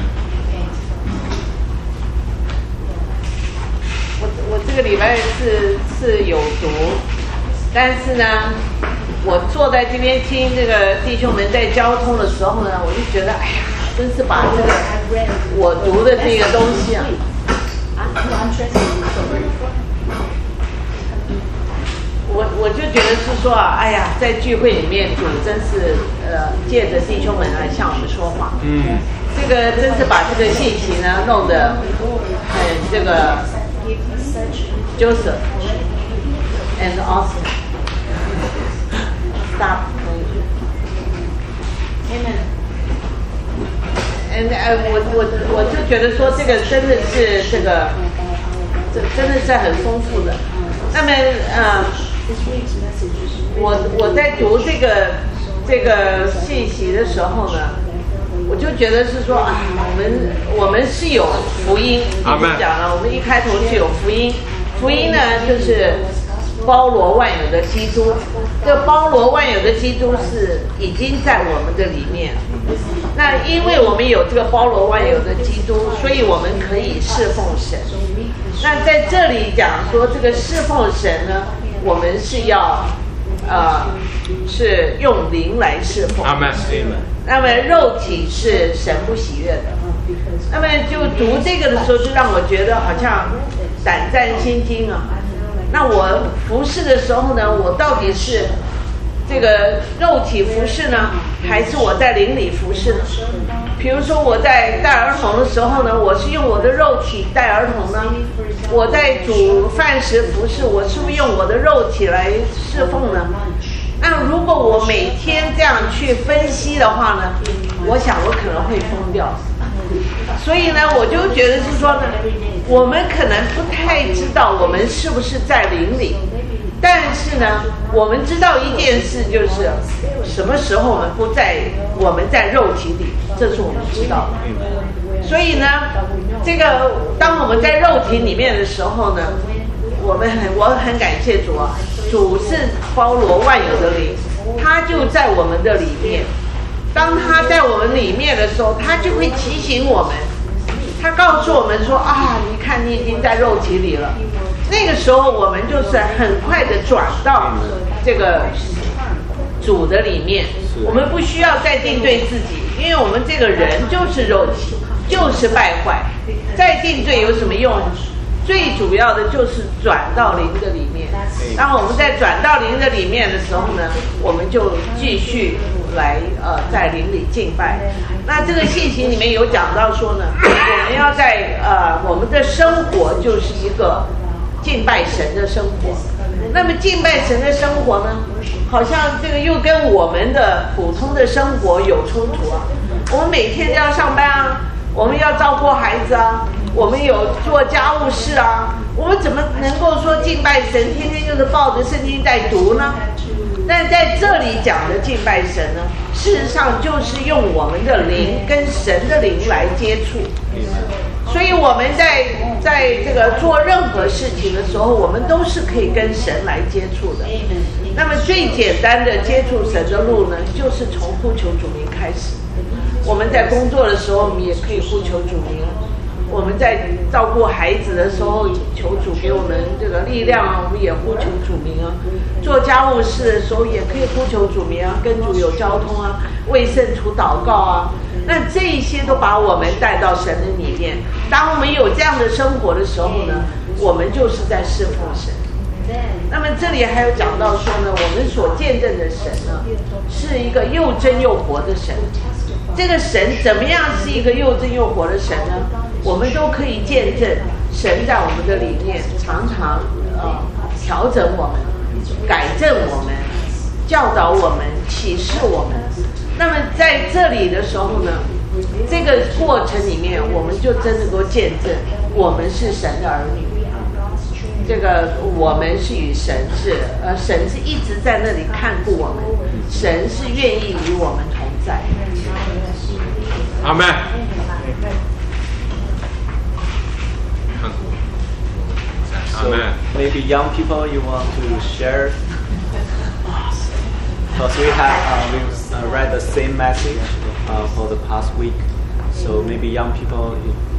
我这个礼拜是有读，但是呢，我坐在这边听这个弟兄们在交通的时候呢，我就觉得，哎呀，真是把这个我读的这个东西啊。 觉得是说啊，哎呀，在聚会里面主真是借着弟兄们来向我们说话。这个真是把这个信息呢弄得很这个 Joseph and Austin stop. Amen. And 我就觉得说这个真的是这真的是很丰富的。那么我在读这个信息的时候呢，我就觉得是说啊，我们是有福音，已经讲了，我们一开头是有福音，福音呢就是包罗万有的基督，这包罗万有的基督是已经在我们的里面。那因为我们有这个包罗万有的基督，所以我们可以侍奉神。那在这里讲说这个侍奉神呢，我们是要是用灵来侍奉。阿们。那么肉体是神不喜悦的。那么就读这个的时候，就让我觉得好像胆战心惊啊。那我服侍的时候呢，我到底是这个肉体服侍呢，还是我在灵里服侍呢？比如说我在带儿童的时候呢，我是用我的肉体带儿童呢；我在煮饭时服侍，我是不是用我的肉体来侍奉呢？那如果我每天这样去分析的话呢，我想我可能会疯掉。所以呢，我就觉得是说呢，我们可能不太知道我们是不是在灵里，但是呢，我们知道一件事，就是什么时候我们在肉体里，这是我们知道的。所以呢，这个当我们在肉体里面的时候呢，我很感谢主啊，主是包罗万有的灵，他就在我们的里面。当他在我们里面的时候，他就会提醒我们，他告诉我们说啊，你看你已经在肉体里了。那个时候我们就是很快的转到这个主的里面，我们不需要再定罪自己，因为我们这个人就是肉体，就是败坏，再定罪有什么用？最主要的就是转到灵的里面。当我们在转到灵的里面的时候呢，我们就继续来在灵里敬拜。那这个信息里面有讲到说呢，我们要在我们的生活就是一个敬拜神的生活。那么敬拜神的生活呢，好像这个又跟我们的普通的生活有冲突啊。我们每天都要上班啊，我们要照顾孩子啊，我们有做家务事啊，我们怎么能够说敬拜神天天就是抱着圣经在读呢？但在这里讲的敬拜神呢，事实上就是用我们的灵跟神的灵来接触。所以我们在这个做任何事情的时候，我们都是可以跟神来接触的。那么最简单的接触神的路呢，就是从呼求主名开始。我们在工作的时候，我们也可以呼求主名；我们在照顾孩子的时候，求主给我们这个力量啊，我们也呼求主名啊。做家务事的时候，也可以呼求主名啊，跟主有交通啊，为圣徒祷告啊。那这一些都把我们带到神的里面。当我们有这样的生活的时候呢，我们就是在侍奉神。那么这里还有讲到说呢，我们所见证的神呢，是一个又真又活的神。这个神怎么样是一个又真又活的神呢？我们都可以见证神在我们的里面常常调整我们、改正我们、教导我们、启示我们。那么在这里的时候呢，这个过程里面，我们就真能够见证我们是神的儿女。这个我们是与神神是一直在那里看顾我们，神是愿意与我们同在。 阿们。 So maybe young people, you want to share? Because we have read the same message for the past week. So maybe young people,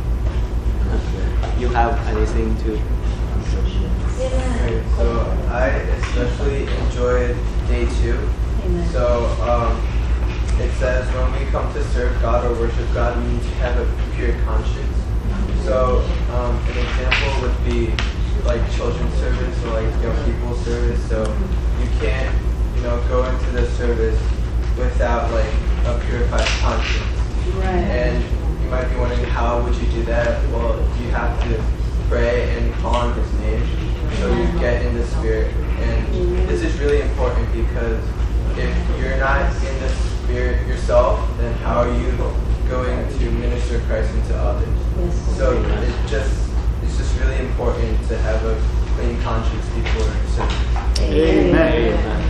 you have anything to? Okay, so I especially enjoyed day 2. So it says when we come to serve God or worship God, we need to have a pure conscience. So an example would be like children's service or like young people's service. So you can't, go into the service without like a purified conscience. Right. And you might be wondering, how would you do that? Well, you have to pray and call on His name, so you get in the Spirit. And this is really important, because if you're not in the Spirit yourself, then how are you going to minister Christ into others? So it's just really important to have a clean conscience before service. Amen. Amen.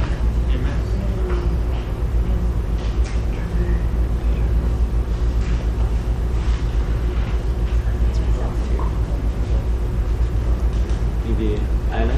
Maybe Alan?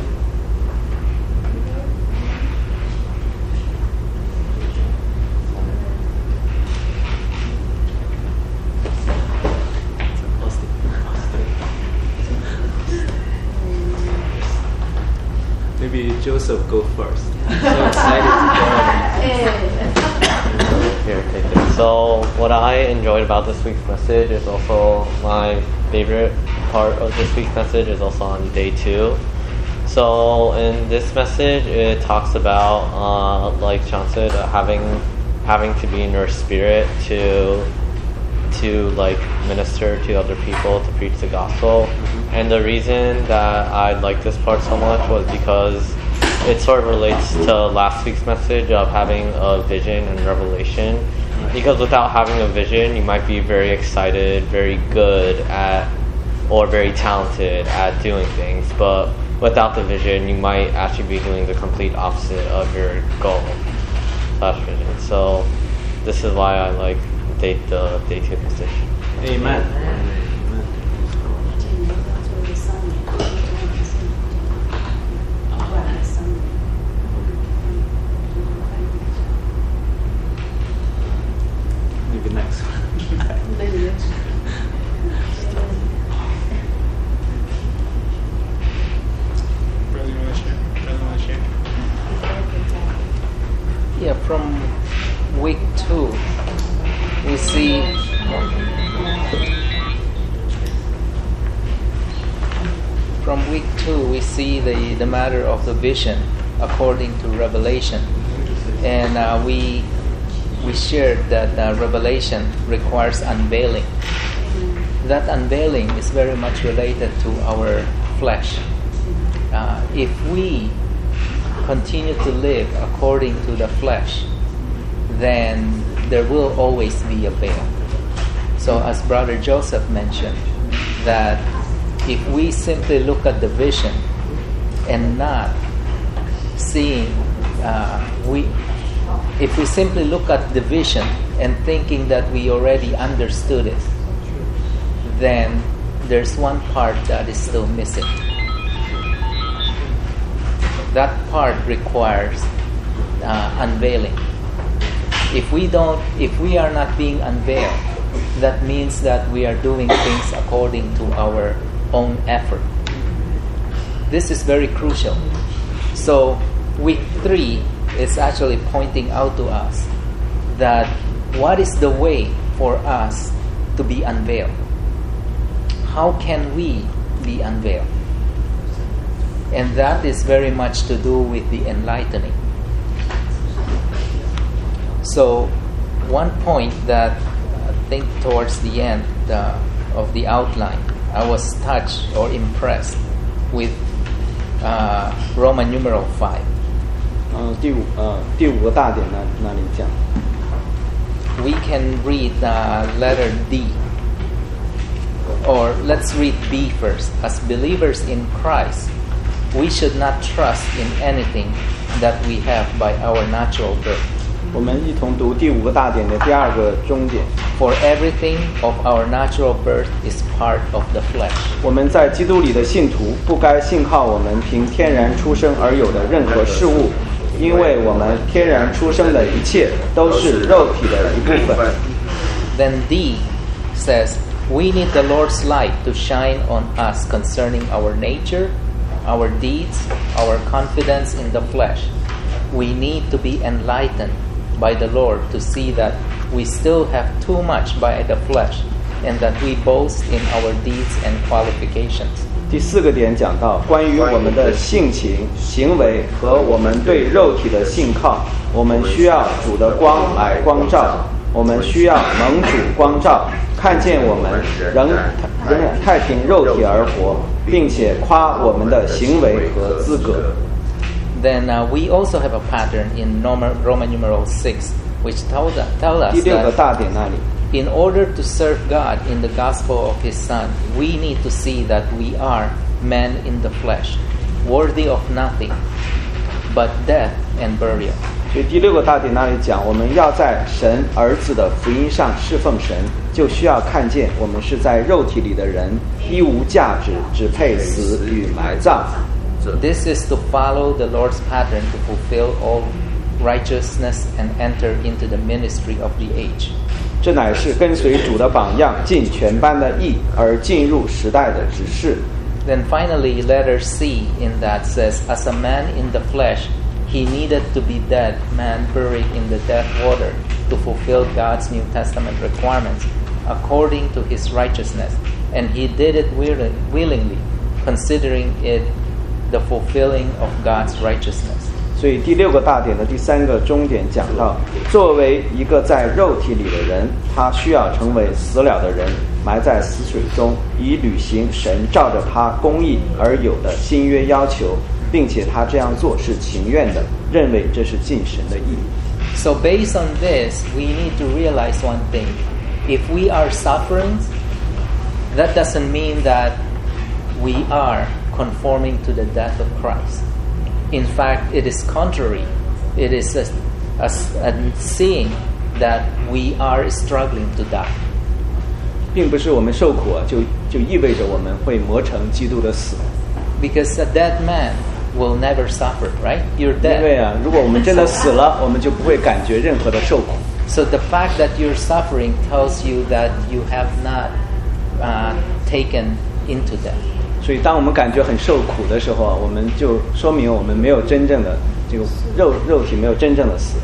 Maybe Joseph go first. So excited to go. Here, take it. So what I enjoyed about this week's message is also my favorite part of this week's message is also on day 2. So in this message, it talks about, like John said, having to be in your spirit to like minister to other people, to preach the gospel. And the reason that I like this part so much was because it sort of relates to last week's message of having a vision and revelation. Because without having a vision, you might be very excited, very good at, or very talented at doing things. But without the vision, you might actually be doing the complete opposite of your goal/vision. So this is why I like the day 2 message. Amen. Maybe next one. Maybe next one. Yeah, from week 2, we see the matter of the vision according to Revelation, and we shared that Revelation requires unveiling. That unveiling is very much related to our flesh. If we continue to live according to the flesh, then there will always be a veil. So as Brother Joseph mentioned, that if we simply look at the vision and not seeing, if we simply look at the vision and thinking that we already understood it, then there's one part that is still missing. That part requires unveiling. If we are not being unveiled, that means that we are doing things according to our own effort. This is very crucial. So week 3 is actually pointing out to us that what is the way for us to be unveiled? How can we be unveiled? And that is very much to do with the enlightening. So one point that I think towards the end of the outline, I was touched or impressed with Roman numeral 5. 第五个大点那里讲。 We can read letter D. Or let's read B first. As believers in Christ, we should not trust in anything that we have by our natural birth. 我们一同读第5个大点的第2个中点。 For everything of our natural birth is part of the flesh. 我们在基督里的信徒不该信靠我们凭天然出生而有的任何事物，因为我们天然出生的一切都是肉体的一部分。 Then D says, we need the Lord's light to shine on us concerning our nature, our deeds, our confidence in the flesh. We need to be enlightened by the Lord to see that we still have too much by the flesh and that we boast in our deeds and qualifications. 第4个点讲到关于我们的性情、行为和我们对肉体的信靠，我们需要主的光来光照，我们需要蒙主光照，看见我们仍太凭肉体而活，并且夸我们的行为和资格。 Then we also have a pattern in Roman numeral 6, which tell us 第6个大点那里 in order to serve God in the gospel of His Son, we need to see that we are men in the flesh, worthy of nothing but death and burial. 所以第6个大点那里讲，我们要在神儿子的福音上侍奉神，就需要看见我们是在肉体里的人，一无价值，只配死与埋葬。 This is to follow the Lord's pattern to fulfill all righteousness and enter into the ministry of the age. 这乃是跟随主的榜样，尽全般的义，而进入时代的指示。 Then finally, letter C in that says, as a man in the flesh, he needed to be dead, man buried in the death water, to fulfill God's New Testament requirements according to his righteousness. And he did it willingly, considering it the fulfilling of God's righteousness. 所以第6个大点的第3个终点讲到，作为一个在肉体里的人，他需要成为死了的人，埋在死水中，以履行神照着他公义而有的新约要求，并且他这样做是情愿的，认为这是尽神的义。 So based on this, we need to realize one thing. If we are suffering, that doesn't mean that we are conforming to the death of Christ. In fact, it is contrary. It is a seeing that we are struggling to die. 并不是我们受苦就意味着我们会磨成基督的死。 Because a dead man will never suffer, right? You're dead. 因为如果我们真的死了，我们就不会感觉任何的受苦。 So the fact that you're suffering tells you that you have not taken into death. 所以当我们感觉很受苦的时候，我们就说明我们没有真正的这个肉体没有真正的死。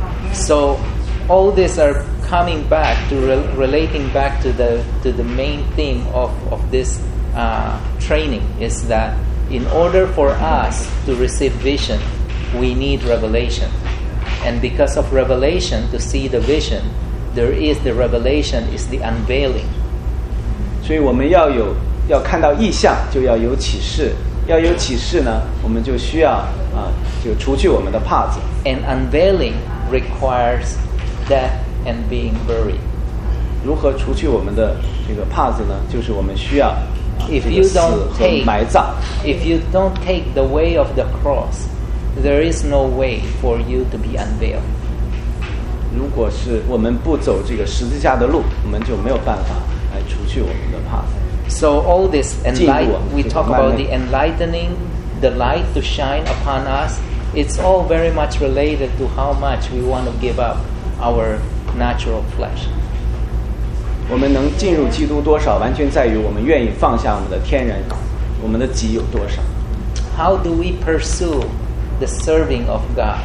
So all these are coming back to relating back to the main theme of this training is that in order for us to receive vision, we need revelation. And because of revelation, to see the vision, there is the revelation is the unveiling. 所以我们要看到异象，就要有启示。要有启示呢，我们就需要就除去我们的帕子。 And unveiling requires death and being buried. 如何除去我们的这个帕子呢？就是我们需要 If you don't 和埋葬。 If you don't take the way of the cross, there is no way for you to be unveiled. 如果是我们不走这个十字架的路，我们就没有办法来除去我们的帕子。 So all this we talk about the enlightening, the light to shine upon us. It's all very much related to how much we want to give up our natural flesh. 我们能进入基督多少，完全在于我们愿意放下我们的天然，我们的己有多少。 How do we pursue the serving of God,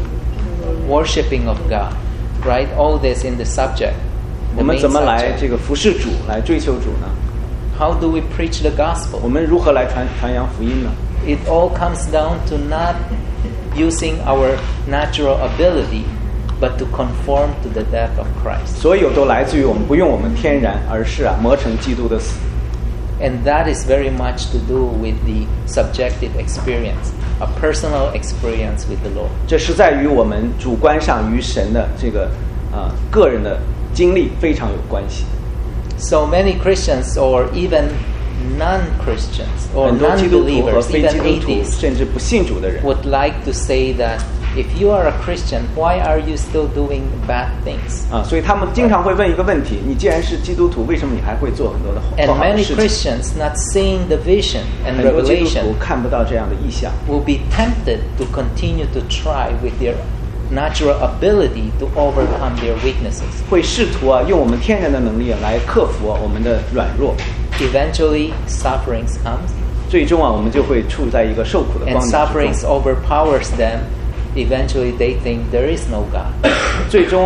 worshiping of God, right? All this in the subject. 我们怎么来这个服侍主，来追求主呢？ How do we preach the gospel? 我们如何来传扬福音呢？ It all comes down to not using our natural ability, but to conform to the death of Christ. 所有都来自于我们不用我们天然，而是磨成基督的死。 And that is very much to do with the subjective experience, a personal experience with the Lord. 这是在于我们主观上与神的这个个人的经历非常有关系。 So many Christians, or even non-Christians, or non-believers, even atheists, 甚至不信主的人 would like to say that if you are a Christian, why are you still doing bad things? 所以他们经常会问一个问题：你既然是基督徒，为什么你还会做很多的不好的事情？ And many Christians, not seeing the vision and 很多基督徒 revelation, 看不到这样的意象 will be tempted to continue to try with their natural ability to overcome their weaknesses. 会试图用我们天然的能力来克服我们的软弱。 Eventually, sufferings comes. 最终我们就会处在一个受苦的光 And 景之 sufferings 中。 overpowers them. Eventually, they think there is no God. 最终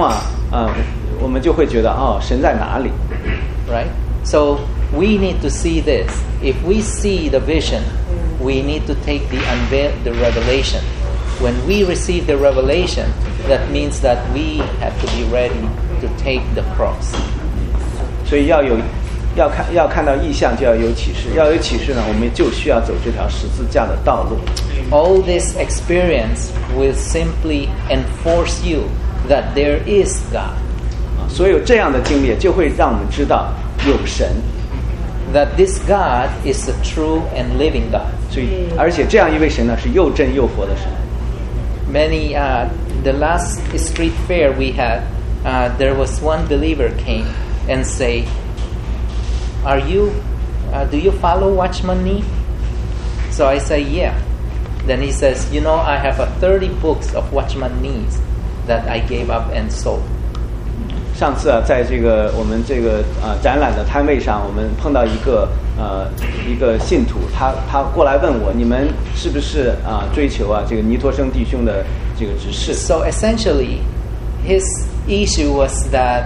我们就会觉得神在哪里 Right? So we need to see this. If we see the vision, we need to take the revelation. When we receive the revelation, that means that we have to be ready to take the cross. 所以要看到异象，就要有启示。要有启示呢，我们就需要走这条十字架的道路。 All this experience will simply enforce you that there is God. 所有这样的经历就会让我们知道有神。 That this God is a true and living God. 所以，而且这样一位神呢，是又真又活的神。 Many the last street fair we had, there was one believer came and say, "Are you? Do you follow Watchman Nee?" So I say, "Yeah." Then he says, "You know, I have 30 books of Watchman Nees that I gave up and sold." 上次啊，在我们展览的摊位上，我们碰到一个信徒，他过来问我，你们是不是追求这个尼托生弟兄的这个执事 ？So essentially, his issue was that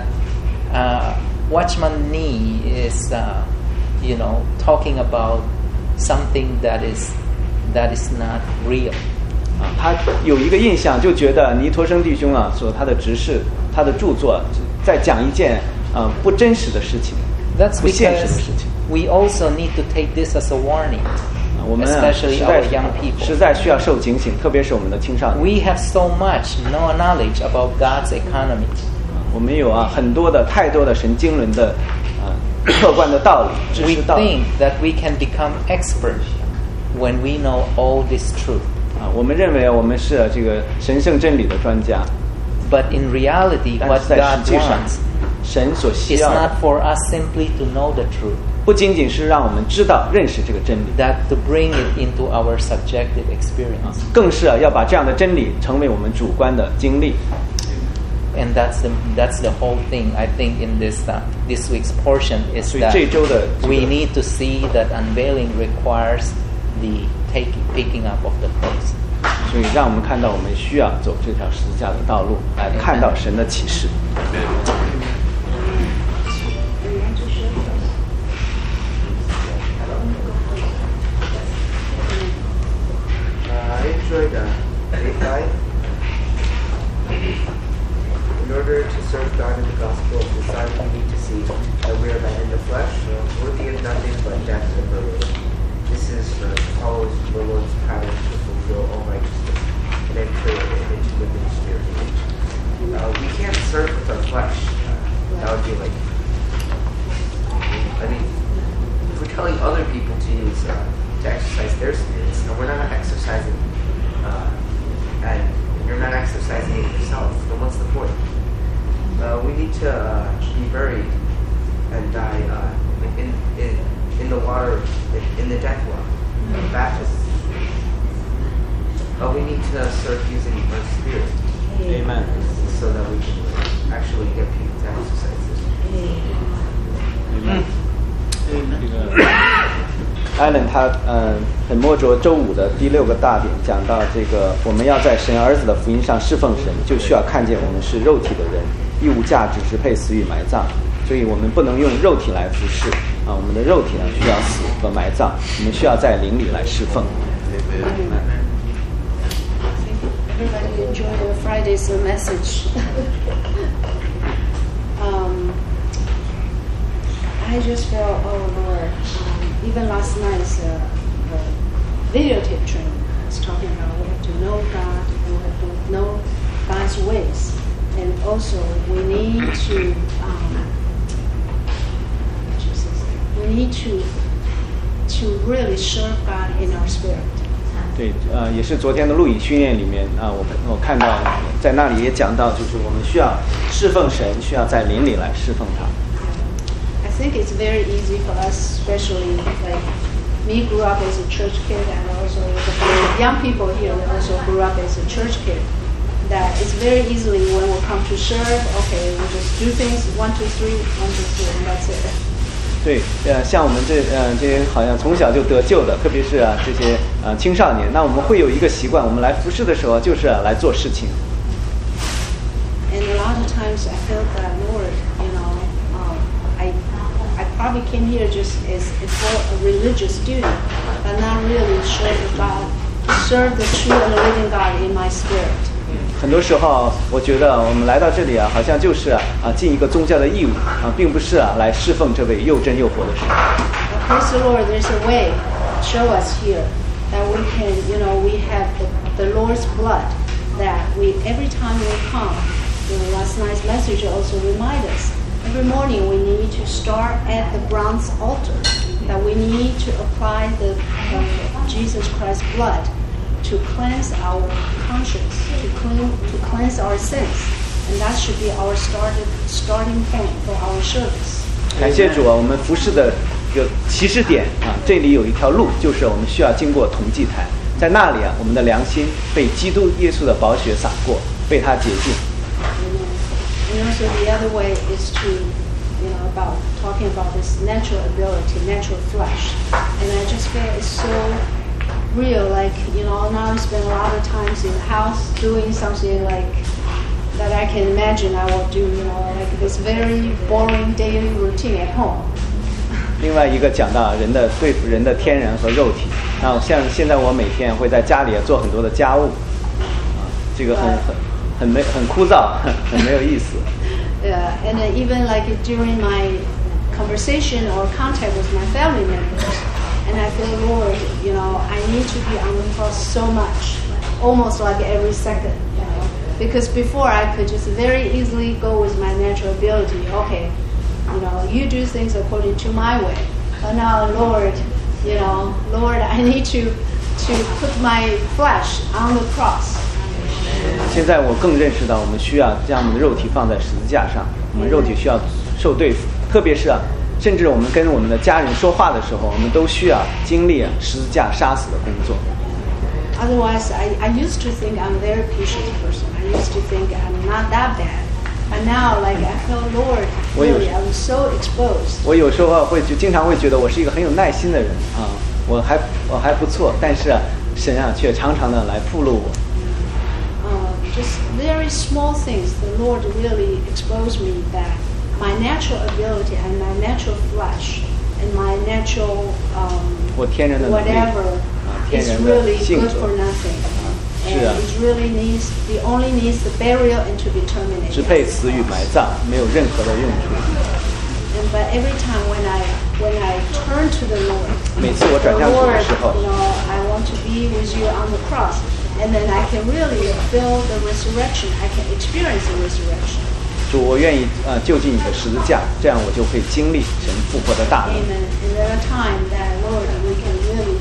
Watchman Nee is, talking about something that is not real. 他有一个印象，就觉得尼托生弟兄他的执事，他的著作在讲一件不真实的事情，不现实的事情。 We also need to take this as a warning. 我们 especially our young people. 实在需要受警醒，特别是我们的青少年。 We have so much knowledge about God's economy. 我们有很多的太多的神经纶的客观的道理，知识道理。 We think that we can become expert when we know all this truth. 我们认为我们是这个神圣真理的专家。 But in reality, what God wants 神所需 is 要的 not for us simply to know the truth. 不仅仅是让我们知道认识这个真理， that to bring it into our subjective experience. 更是要把这样的真理成为我们主观的经历。 And that's the whole thing. I think in this week's portion is that we need to see that unveiling requires the picking up of the cross. 所以让我们看到我们需要走这条十字架的道路，来看到神的启示。 I enjoyed day 5. In order to serve God in the gospel of the Son, we need to see that we are men in the flesh, worthy of nothing but death and murder. This is follows the Lord's pattern to fulfill all righteousness and enter into the ministry of the age. We can't serve with our flesh. That would be like, if we're telling other people to exercise their spirits, and we're not exercising, and you're not exercising it yourself, then what's the point? We need to be buried and die in the water, in the death water, baptism. We need to start using our spirit. Amen. So that we can actually get people to exercise this. Amen. 艾伦他很摸着周五的第6个大点，讲到这个我们要在神儿子的福音上侍奉神，就需要看见我们是肉体的人，一无价值，只配死与埋葬。所以我们不能用肉体来服侍我们的肉体呢需要死和埋葬，我们需要在灵里来侍奉。 Everybody enjoyed Friday's message. I just felt, oh Lord, even last night's videotape training was talking about we have to know God, we have to know God's ways, and also we need to really serve God in our spirit. 对，也是昨天的录影训练里面我看到在那里也讲到，就是我们需要侍奉神，需要在灵里来侍奉他。 I think it's very easy for us, especially like me grew up as a church kid, and also the young people here also grew up as a church kid. That it's very easily when we come to serve, okay, we just do things 1, 2, 3, 1, 2, 3, and that's it. 对，像我们这些好像从小就得救的，特别是这些青少年，那我们会有一个习惯，我们来服侍的时候就是来做事情。 And a lot of times I felt that Lord, I probably came here just as for a religious duty, but not really serve God, serve the true and living God in my spirit. 很多时候，我觉得我们来到这里啊，好像就是尽一个宗教的义务并不是来侍奉这位又真又活的神。 Praise the Lord, there's a way show us here that we can, we have the Lord's blood that we every time we come. Last night's message also remind us. Every morning we need to start at the bronze altar. That we need to apply the Jesus Christ's blood to cleanse our conscience, to cleanse our sins, and that should be our starting point for our service. 感谢主啊，我们服侍的有起始点这里有一条路，就是我们需要经过铜祭台，在那里我们的良心被基督耶稣的宝血洒过，被他洁净。 And also the other way is to, about talking about this natural ability, natural flesh. And I just feel it's so real, like, now I spend a lot of times in the house doing something like that I can imagine I will do, like this very boring daily routine at home. 另外一个讲到对付人的天然和肉体，那像现在我每天会在家里做很多的家务，这个很枯燥，很没有意思。 And even like during my conversation or contact with my family members, and I feel, Lord, I need to be on the cross so much, almost like every second, because before I could just very easily go with my natural ability. Okay, you do things according to my way. But now, Lord, Lord, I need to put my flesh on the cross. 现在我更认识到，我们需要将我们的肉体放在十字架上，我们肉体需要受对付，特别是甚至我们跟我们的家人说话的时候，我们都需要经历十字架杀死的工作。 Otherwise, I used to think I'm a very patient person. I used to think I'm not that bad. And now, like I feel, Lord, really, I'm so exposed. 我有时候经常会觉得我是一个很有耐心的人我还不错，但是神却常常的来暴露我。 Just very small things, the Lord really exposed me that my natural ability and my natural flesh and my natural whatever is really good for nothing. And it really only needs the burial and to be terminated. 只配死与埋葬，没有任何的用处。 But every time when I turn to the Lord, 每次我转向主的时候 I want to be with you on the cross. And then I can really feel the resurrection. I can experience the resurrection. 主，我愿意就近你的十字架，这样我就会经历神复活的大能。 Amen. And there are times that Lord, we can really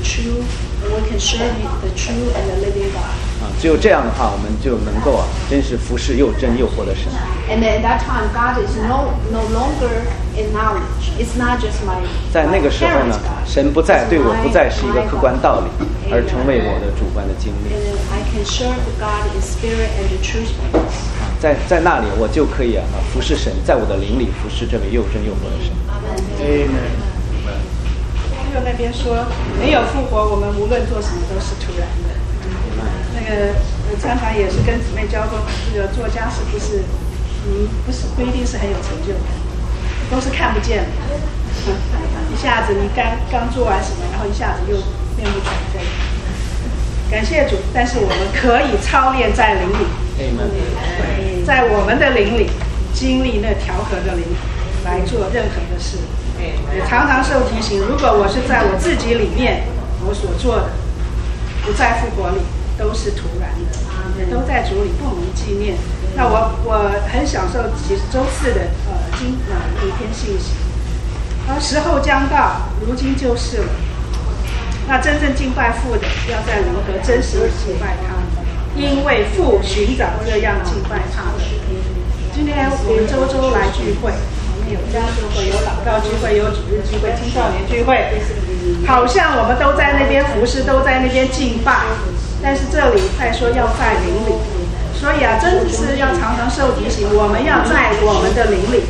we can serve the true and the living God. 只有这样的话，我们就能够真是服侍又真又活的神。 And at that time, God is no longer in knowledge. It's not just my 在那个时候呢，神不再对我不再是一个客观道理，而成为我的主观的经历。 I can serve God in spirit and the truth. 在那里，我就可以服侍神，在我的灵里服侍这位又真又活的神。 Amen. 又那边说，没有复活，我们无论做什么都是突然的。那个常常也是跟姊妹交通，这个做家事不一定是很有成就感，都是看不见的。一下子你刚做完什么，然后一下子又面目全非。感谢主，但是我们可以操练在灵里，在我们的灵里经历那调和的灵来做任何的事。也常常受提醒，如果我是在我自己里面，我所做的不在复活里，都是徒然的，也都在主里不蒙纪念。那我很享受其实周四的一篇信息，而时候将到，如今就是了。那真正敬拜父的，要在灵和真实的敬拜他，因为父寻找这样敬拜他的。今天我们周来聚会。有家聚会，有祷告聚会，有主日聚会，青少年聚会，好像我们都在那边服侍，都在那边敬拜，但是这里在说要在灵里，所以真的是要常常受提醒，我们要在我们的灵里，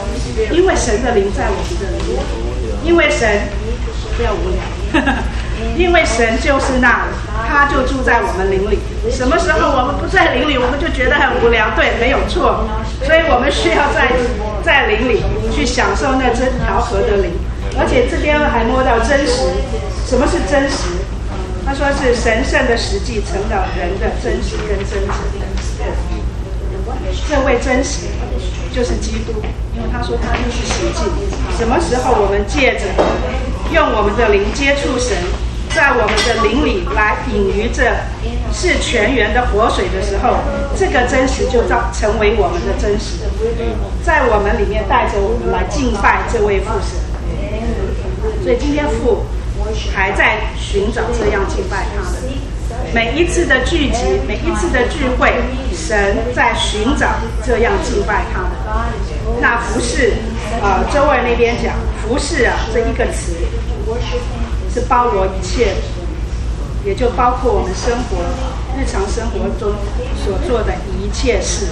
因为神的灵在我们的灵里，因为神不要无聊， 因为神就是那里，他就住在我们灵里。什么时候我们不在灵里，我们就觉得很无聊，对，没有错。所以我们需要在灵里去享受那真调和的灵。而且这边还摸到真实，什么是真实？他说是神圣的实际成了人的真实跟真实。这位真实就是基督，因为他说他就是实际。什么时候我们借着用我们的灵接触神，在我们的灵里来隐于这是泉源的活水的时候，这个真实就成为我们的真实，在我们里面带着我们来敬拜这位父神。所以今天父还在寻找这样敬拜他的。每一次的聚集，每一次的聚会，神在寻找这样敬拜他的。那服侍，周二那边讲服侍啊，这一个词是包罗一切的，也就包括我们生活、日常生活中所做的一切事。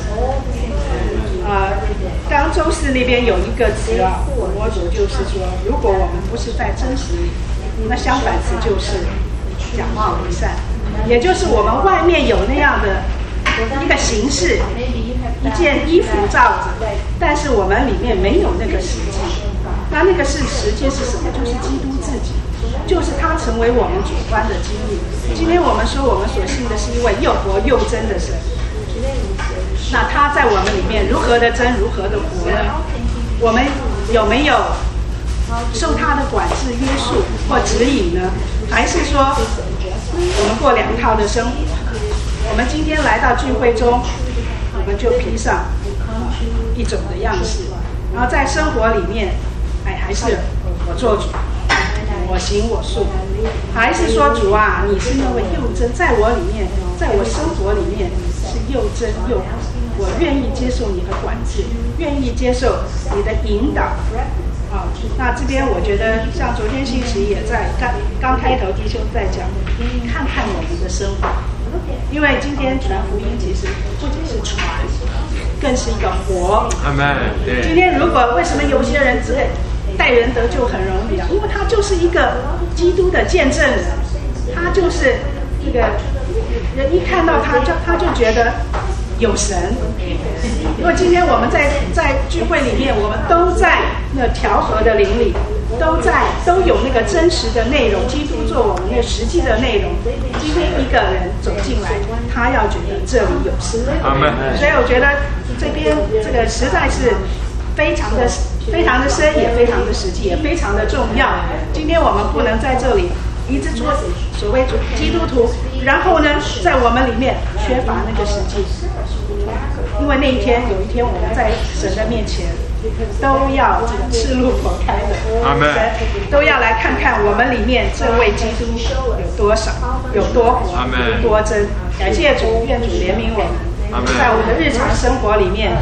刚周四那边有一个词啊，我主就是说，如果我们不是在真实里，那相反词就是假冒为善。也就是我们外面有那样的一个形式，一件衣服罩着，但是我们里面没有那个实际。那个是实际是什么？就是基督自己，就是他成为我们主观的经历。今天我们说我们所信的是一位又活又真的神，那他在我们里面如何的真，如何的活呢？我们有没有受他的管制、约束或指引呢？还是说我们过两套的生活？我们今天来到聚会中，我们就披上一种的样式，然后在生活里面，还是我做主，我行我素，还是说主啊，你是那位又真，在我里面，在我生活里面是又真又活，我愿意接受你的管制，愿意接受你的引导。那这边我觉得像昨天信息也在刚开头弟兄在讲，看看我们的生活，因为今天传福音其实不仅是传，更是一个活。 阿们。对。 今天如果为什么有些人只带人得救很容易啊？因为他就是一个基督的见证人，他就是这个人一看到他就觉得有神。因为今天我们在聚会里面，我们都在那调和的灵里，都有那个真实的内容，基督做我们那实际的内容。今天一个人走进来，他要觉得这里有神。所以我觉得这边这个实在是非常的深，也非常的实际，也非常的重要。今天我们不能在这里一直做所谓基督徒，然后呢，在我们里面缺乏那个实际。因为有一天我们在神的面前都要这个赤露敞开的，都要来看看我们里面这位基督有多少，有多活，有多真。感谢主，愿主怜悯我们，在我们的日常生活里面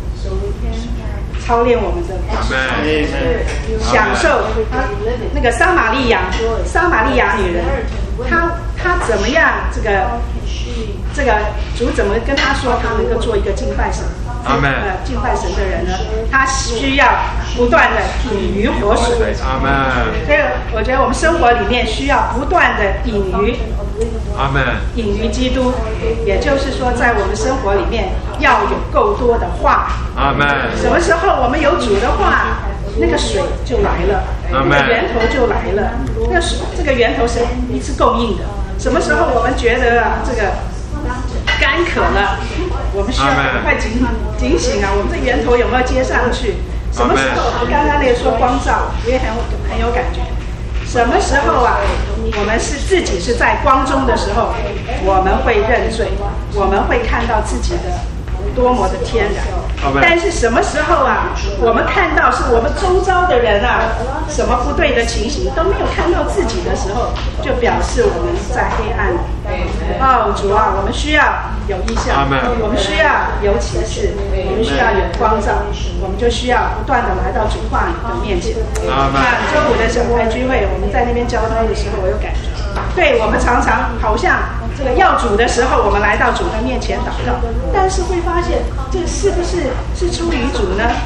操练我们的享受。那个撒玛利亚女人，她怎么样？这个主怎么跟她说，她能够做一个敬拜神的人呢？她需要不断的饮于活水。所以我觉得我们生活里面需要不断的饮于基督，也就是说，在我们生活里面要有够多的话。什么时候我们有主的话，那个水就来了，那个源头就来了。这个源头是一次供应的。什么时候我们觉得这个干渴了，我们需要赶快警醒啊！我们这源头有没有接上去？什么时候？刚刚那个说光照也很有感觉。什么时候啊？我们自己是在光中的时候，我们会认罪，我们会看到自己的多么的天然。但是什么时候啊，我们看到是我们周遭的人啊，什么不对的情形都没有看到自己的时候，就表示我们在黑暗里。主啊，我们需要有意象，我们需要有启示，我们需要有光照，我们就需要不断的来到主话语的面前。那周五的小孩聚会，我们在那边交通的时候，我有感觉，对我们常常好像这个要主的时候，我们来到主的面前祷告，但是会发现这是不是出于主呢？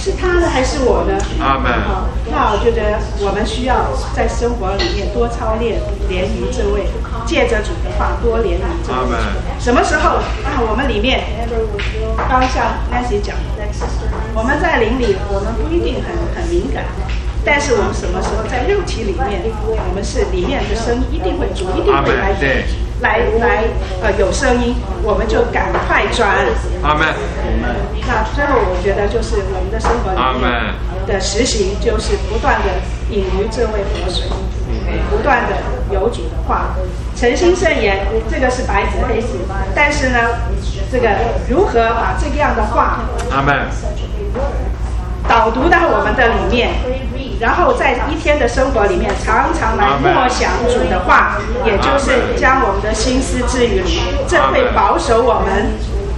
是他呢还是我呢？ 阿门。 那我觉得我们需要在生活里面多操练连于这位，借着主的话多连于这位。什么时候我们里面刚像 Nancy 讲的，我们在灵里我们不一定很敏感，但是我们什么时候在肉体里面，我们是里面的声音一定会主一定会来有声音，我们就赶快转。 阿门。 那最后我觉得就是我们的生活里面的实行，就是不断的饮于这位活水，不断的有主的话，诚心圣言，这个是白纸黑字。但是呢，这个如何把这样的话， 阿门， 导读到我们的里面，然后在一天的生活里面常常来默想主的话，也就是将我们的心思置于里，这会保守我们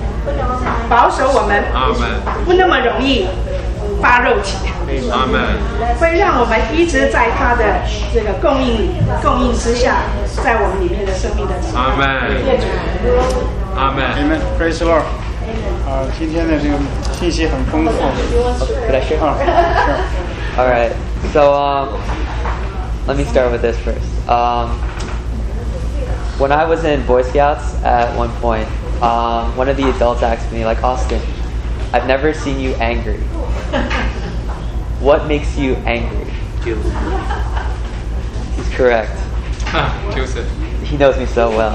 不那么容易发肉体，会让我们一直在他的这个供应之下，在我们里面的生命的阿门，阿门 ，Amen Praise the Lord。今天的这个信息很丰富。 Could I share? Sure. All right. So let me start with this first. When I was in Boy Scouts at one point, one of the adults asked me, like, Austin, I've never seen you angry. What makes you angry? He's correct. Joseph. He knows me so well.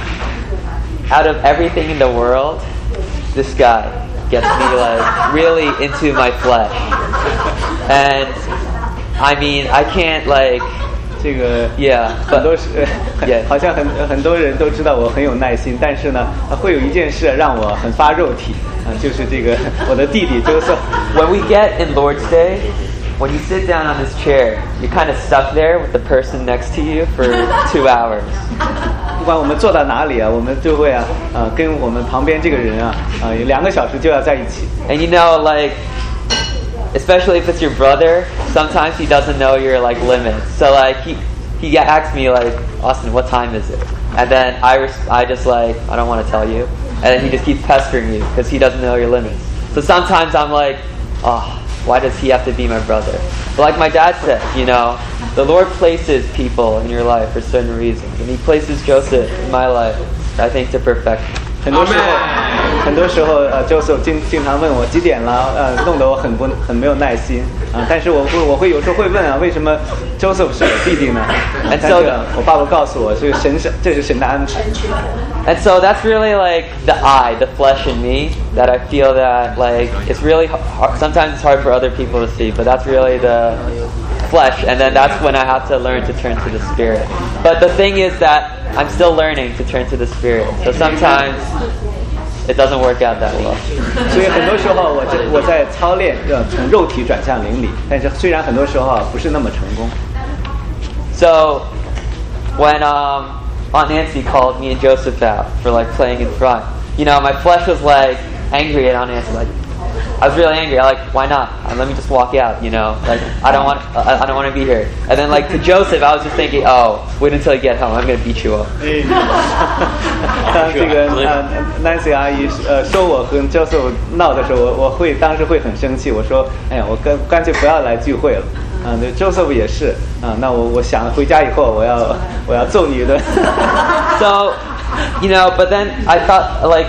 Out of everything in the world, this guy gets me like really into my flesh. And I mean, I can't like 这个 yeah, 很多好像很多人都知道我很有耐心，但是呢，会有一件事让我很发肉体就是这个我的弟弟Joseph。 When we get in Lord's Day, when you sit down on this chair, you're kind of stuck there with the person next to you for 2 hours. 不管我们坐到哪里我们就会跟我们旁边这个人有2个小时就要在一起。 And you know, like, especially if it's your brother, sometimes he doesn't know your like limits. So like he asks me like, Austin, what time is it? And then I just like, I don't want to tell you. And then he just keeps pestering you because he doesn't know your limits. So sometimes I'm like, why does he have to be my brother? But like my dad said, you know, the Lord places people in your life for certain reasons. And he places Joseph in my life, I think, to perfect me. 很多时候Joseph 经常问我几点了，弄得我很没有耐心但是我会有时候会问为什么 Joseph 是我弟弟呢？但是我爸爸告诉我，这是神的安排。 And so that's really like the flesh in me that I feel that like it's really hard, sometimes it's hard for other people to see, but that's really the flesh, and then that's when I have to learn to turn to the Spirit. But the thing is that I'm still learning to turn to the Spirit, so sometimes it doesn't work out that well. 所以很多时候我在操练从肉体转向灵里，但是虽然很多时候不是那么成功。 So when Aunt Nancy called me and Joseph out for like playing in front, you know, my flesh was like angry at Aunt Nancy, like I was really angry. I like, why not? Let me just walk out, you know. Like I don't want to be here. And then like to Joseph, I was just thinking, wait until you get home. I'm gonna beat you up. 当这个Nancy 阿姨说我和 Joseph 闹的时候，我当时会很生气。我说，哎呀，我干脆不要来聚会了。对 Joseph 也是那我想回家以后我要揍你一顿。 So, you know, but then I thought like.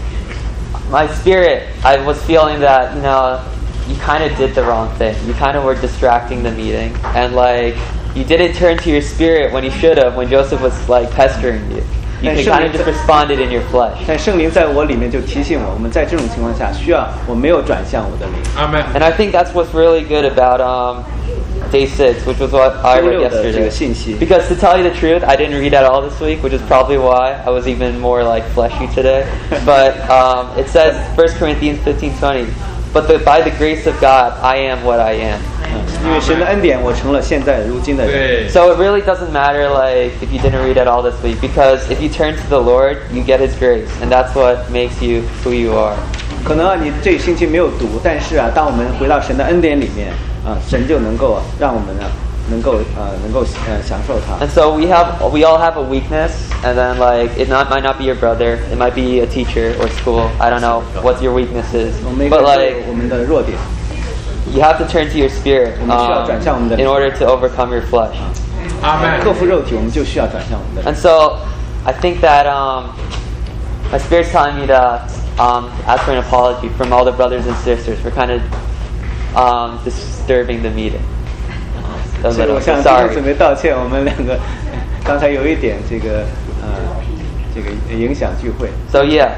My spirit, I was feeling that, you know, you kind of did the wrong thing. You kind of were distracting the meeting. And, like, you didn't turn to your spirit when you should have, when Joseph was, like, pestering you. You kind of just responded in your flesh. 但圣灵在我里面就提醒我们在这种情况下需要我没有转向我的灵。 Amen. And I think that's what's really good about Day 6, which was what I read yesterday. Because to tell you the truth, I didn't read at all this week, which is probably why I was even more like fleshy today. But it says 1 Corinthians 15:20, but by the grace of God, I am what I am. 因为神的恩典，我成了现在如今的人。 So it really doesn't matter like if you didn't read at all this week, because if you turn to the Lord, you get His grace, and that's what makes you who you are. 可能你这星期没有读，但是当我们回到神的恩典里面神就能够让我们能够享受它。 And so we all have a weakness, and then like might not be your brother, it might be a teacher or school. I don't know what your weakness is, but like 我们的弱点。 you have to turn to your spirit in order to overcome your flesh. Amen. 克服肉体，我们就需要转向我们的灵。 And so, I think that my spirit's telling me to ask for an apology from all the brothers and sisters for kind of disturbing the meeting. 所以我向弟兄姊妹道歉，我们两个刚才有一点这个影响聚会。 So yeah,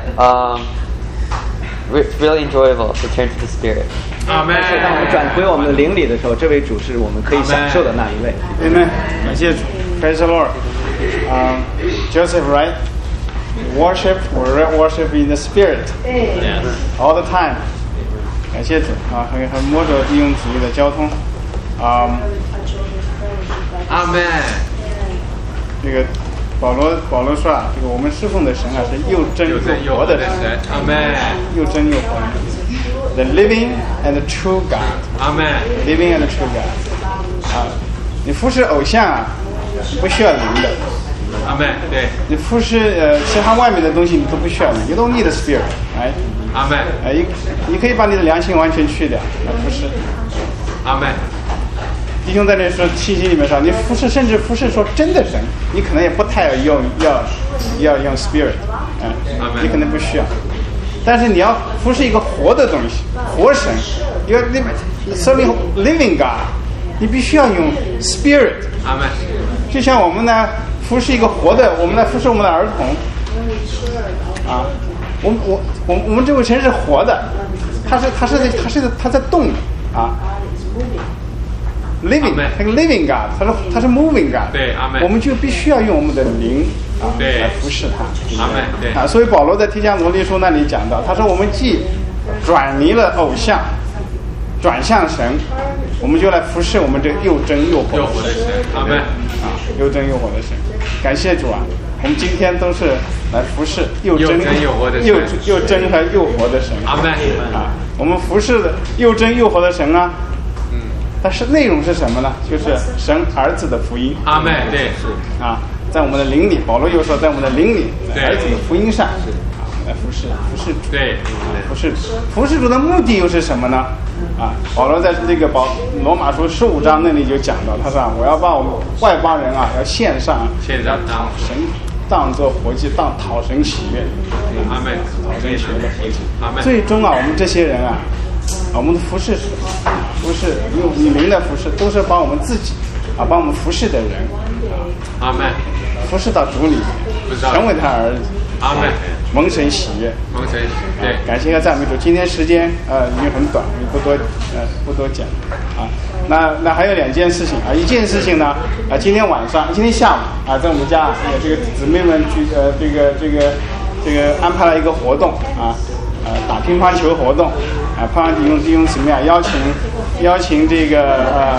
it's really enjoyable to turn to the Spirit. Amen. 当我们转回我们的灵里的时候，这位主是我们可以享受的那一位。 Amen. 感谢主 ，Praise the Lord. Joseph, right? Worship, worship in the Spirit. Yes. All the time. 感谢主啊，很摸着弟兄姊妹的交通。 Amen. 这个保罗说啊，这个我们侍奉的神啊是又真又活的神。 Amen. 又真又活的。The living and the true God. Amen. Living and the true God. 啊，你服侍偶像啊，不需要灵的。 Amen. 对。 你服侍其他外面的东西，你都不需要灵。You don't need a spirit, right? Amen. 你可以把你的良心完全去掉，服侍。 Amen. 弟兄在那说信息里面说，你服侍甚至服侍说真的神，你可能也不太要用 spirit， 你可能不需要。但是你要服侍一个活的东西，活神，要 serving living God， 你必须要用 spirit。 Amen. 就像我们呢服侍一个活的，我们来服侍我们的儿童，啊，我们这位神是活的，他在动的啊。Living， 那个 living God， 他是 moving God， 对，阿门。 我们就必须要用我们的灵啊来服侍他， 阿门。对啊，所以保罗在提加罗尼书那里讲到，他说我们既转离了偶像，转向神，我们就来服侍我们这又真又活的神， 阿门。 啊，又真又活的神，感谢主啊！我们今天都是来服侍又真又活的神，又真和又活的神， 阿门。 啊，我们服侍的又真又活的神啊。但是内容是什么呢？就是神儿子的福音。 阿门。对，是啊，在我们的灵里，保罗又说，在我们的灵里，在儿子的福音上，啊，来服侍主。 对， 服侍主的目的又是什么呢？啊，保罗在这个罗马书15章那里就讲到，他说我要把我们外邦人啊，要献上神当作活祭，讨神喜悦。 阿门。 讨神喜悦的活祭。 阿门。 最终啊，我们这些人啊。我们的服侍用你灵的服侍，都是把我们自己啊，把我们服侍的人阿门， 服侍到主里，成为他儿子。 阿门， 蒙神喜悦， 蒙神喜悦。 感谢和赞美主。今天时间已经很短，不多讲啊。那还有2件事情啊，一件事情呢啊，今天下午啊，在我们家这个姊妹们这个安排了一个活动啊。打乒乓球活动，啊，盼望弟兄姊妹啊，邀请这个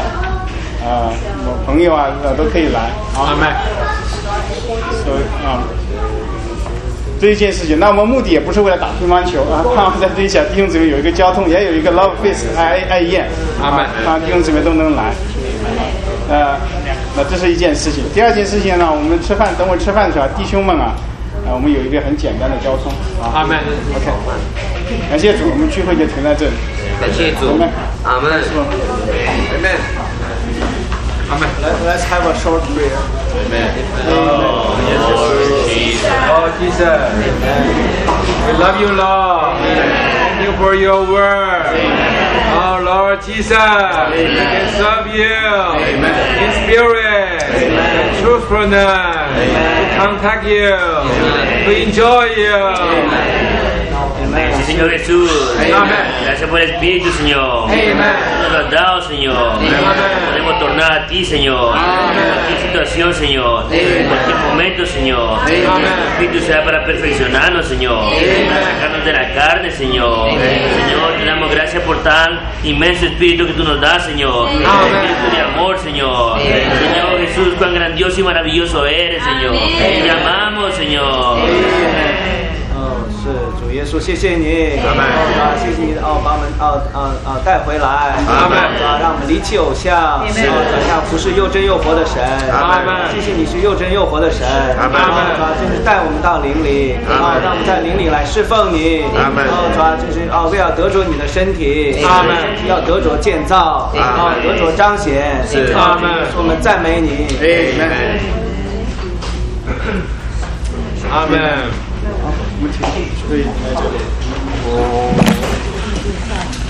我朋友啊，都可以来啊。所以啊，这一件事情，那我们目的也不是为了打乒乓球啊，盼望在这一下弟兄姊妹有一个交通，也有一个 love feast 爱宴，盼望弟兄姊妹都能来。那这是一件事情。第二件事情呢，我们等会吃饭的时候，弟兄们啊。我们有一个很简单的交通啊。 阿门。 OK， 感谢主，我们聚会就停在这里。 感谢主。阿门。 Amen. Amen. Let's have a short prayer. Amen. Oh Jesus. We love you, Lord. Thank you for your word. Oh Lord Jesus. We can serve you in spirit, in truthfulness, to contact you, to enjoy you. Gracias, Señor Jesús. Gracias por el Espíritu, Señor. Nos has dado, Señor. Podemos tornar a ti, Señor. En cualquier situación, Señor. En cualquier momento, Señor. El Espíritu sea para perfeccionarnos, Señor. Para sacarnos de la carne, Señor. Señor, te damos gracias por tan inmenso Espíritu que tú nos das, Señor. Espíritu de amor, Señor. Señor Jesús, cuán grandioso y maravilloso eres, Señor. Te amamos, Señor. 是主耶稣。 稣，谢谢你，谢谢你把我们带回来，让我们离弃偶像，转向服侍又真又活的神，谢谢你是又真又活的神，就是带我们到灵里，让我们在灵里来侍奉你，就是为了得着你的身体，身体要得着建造，得着彰显，我们赞美你， 阿门。 我们请对来这里。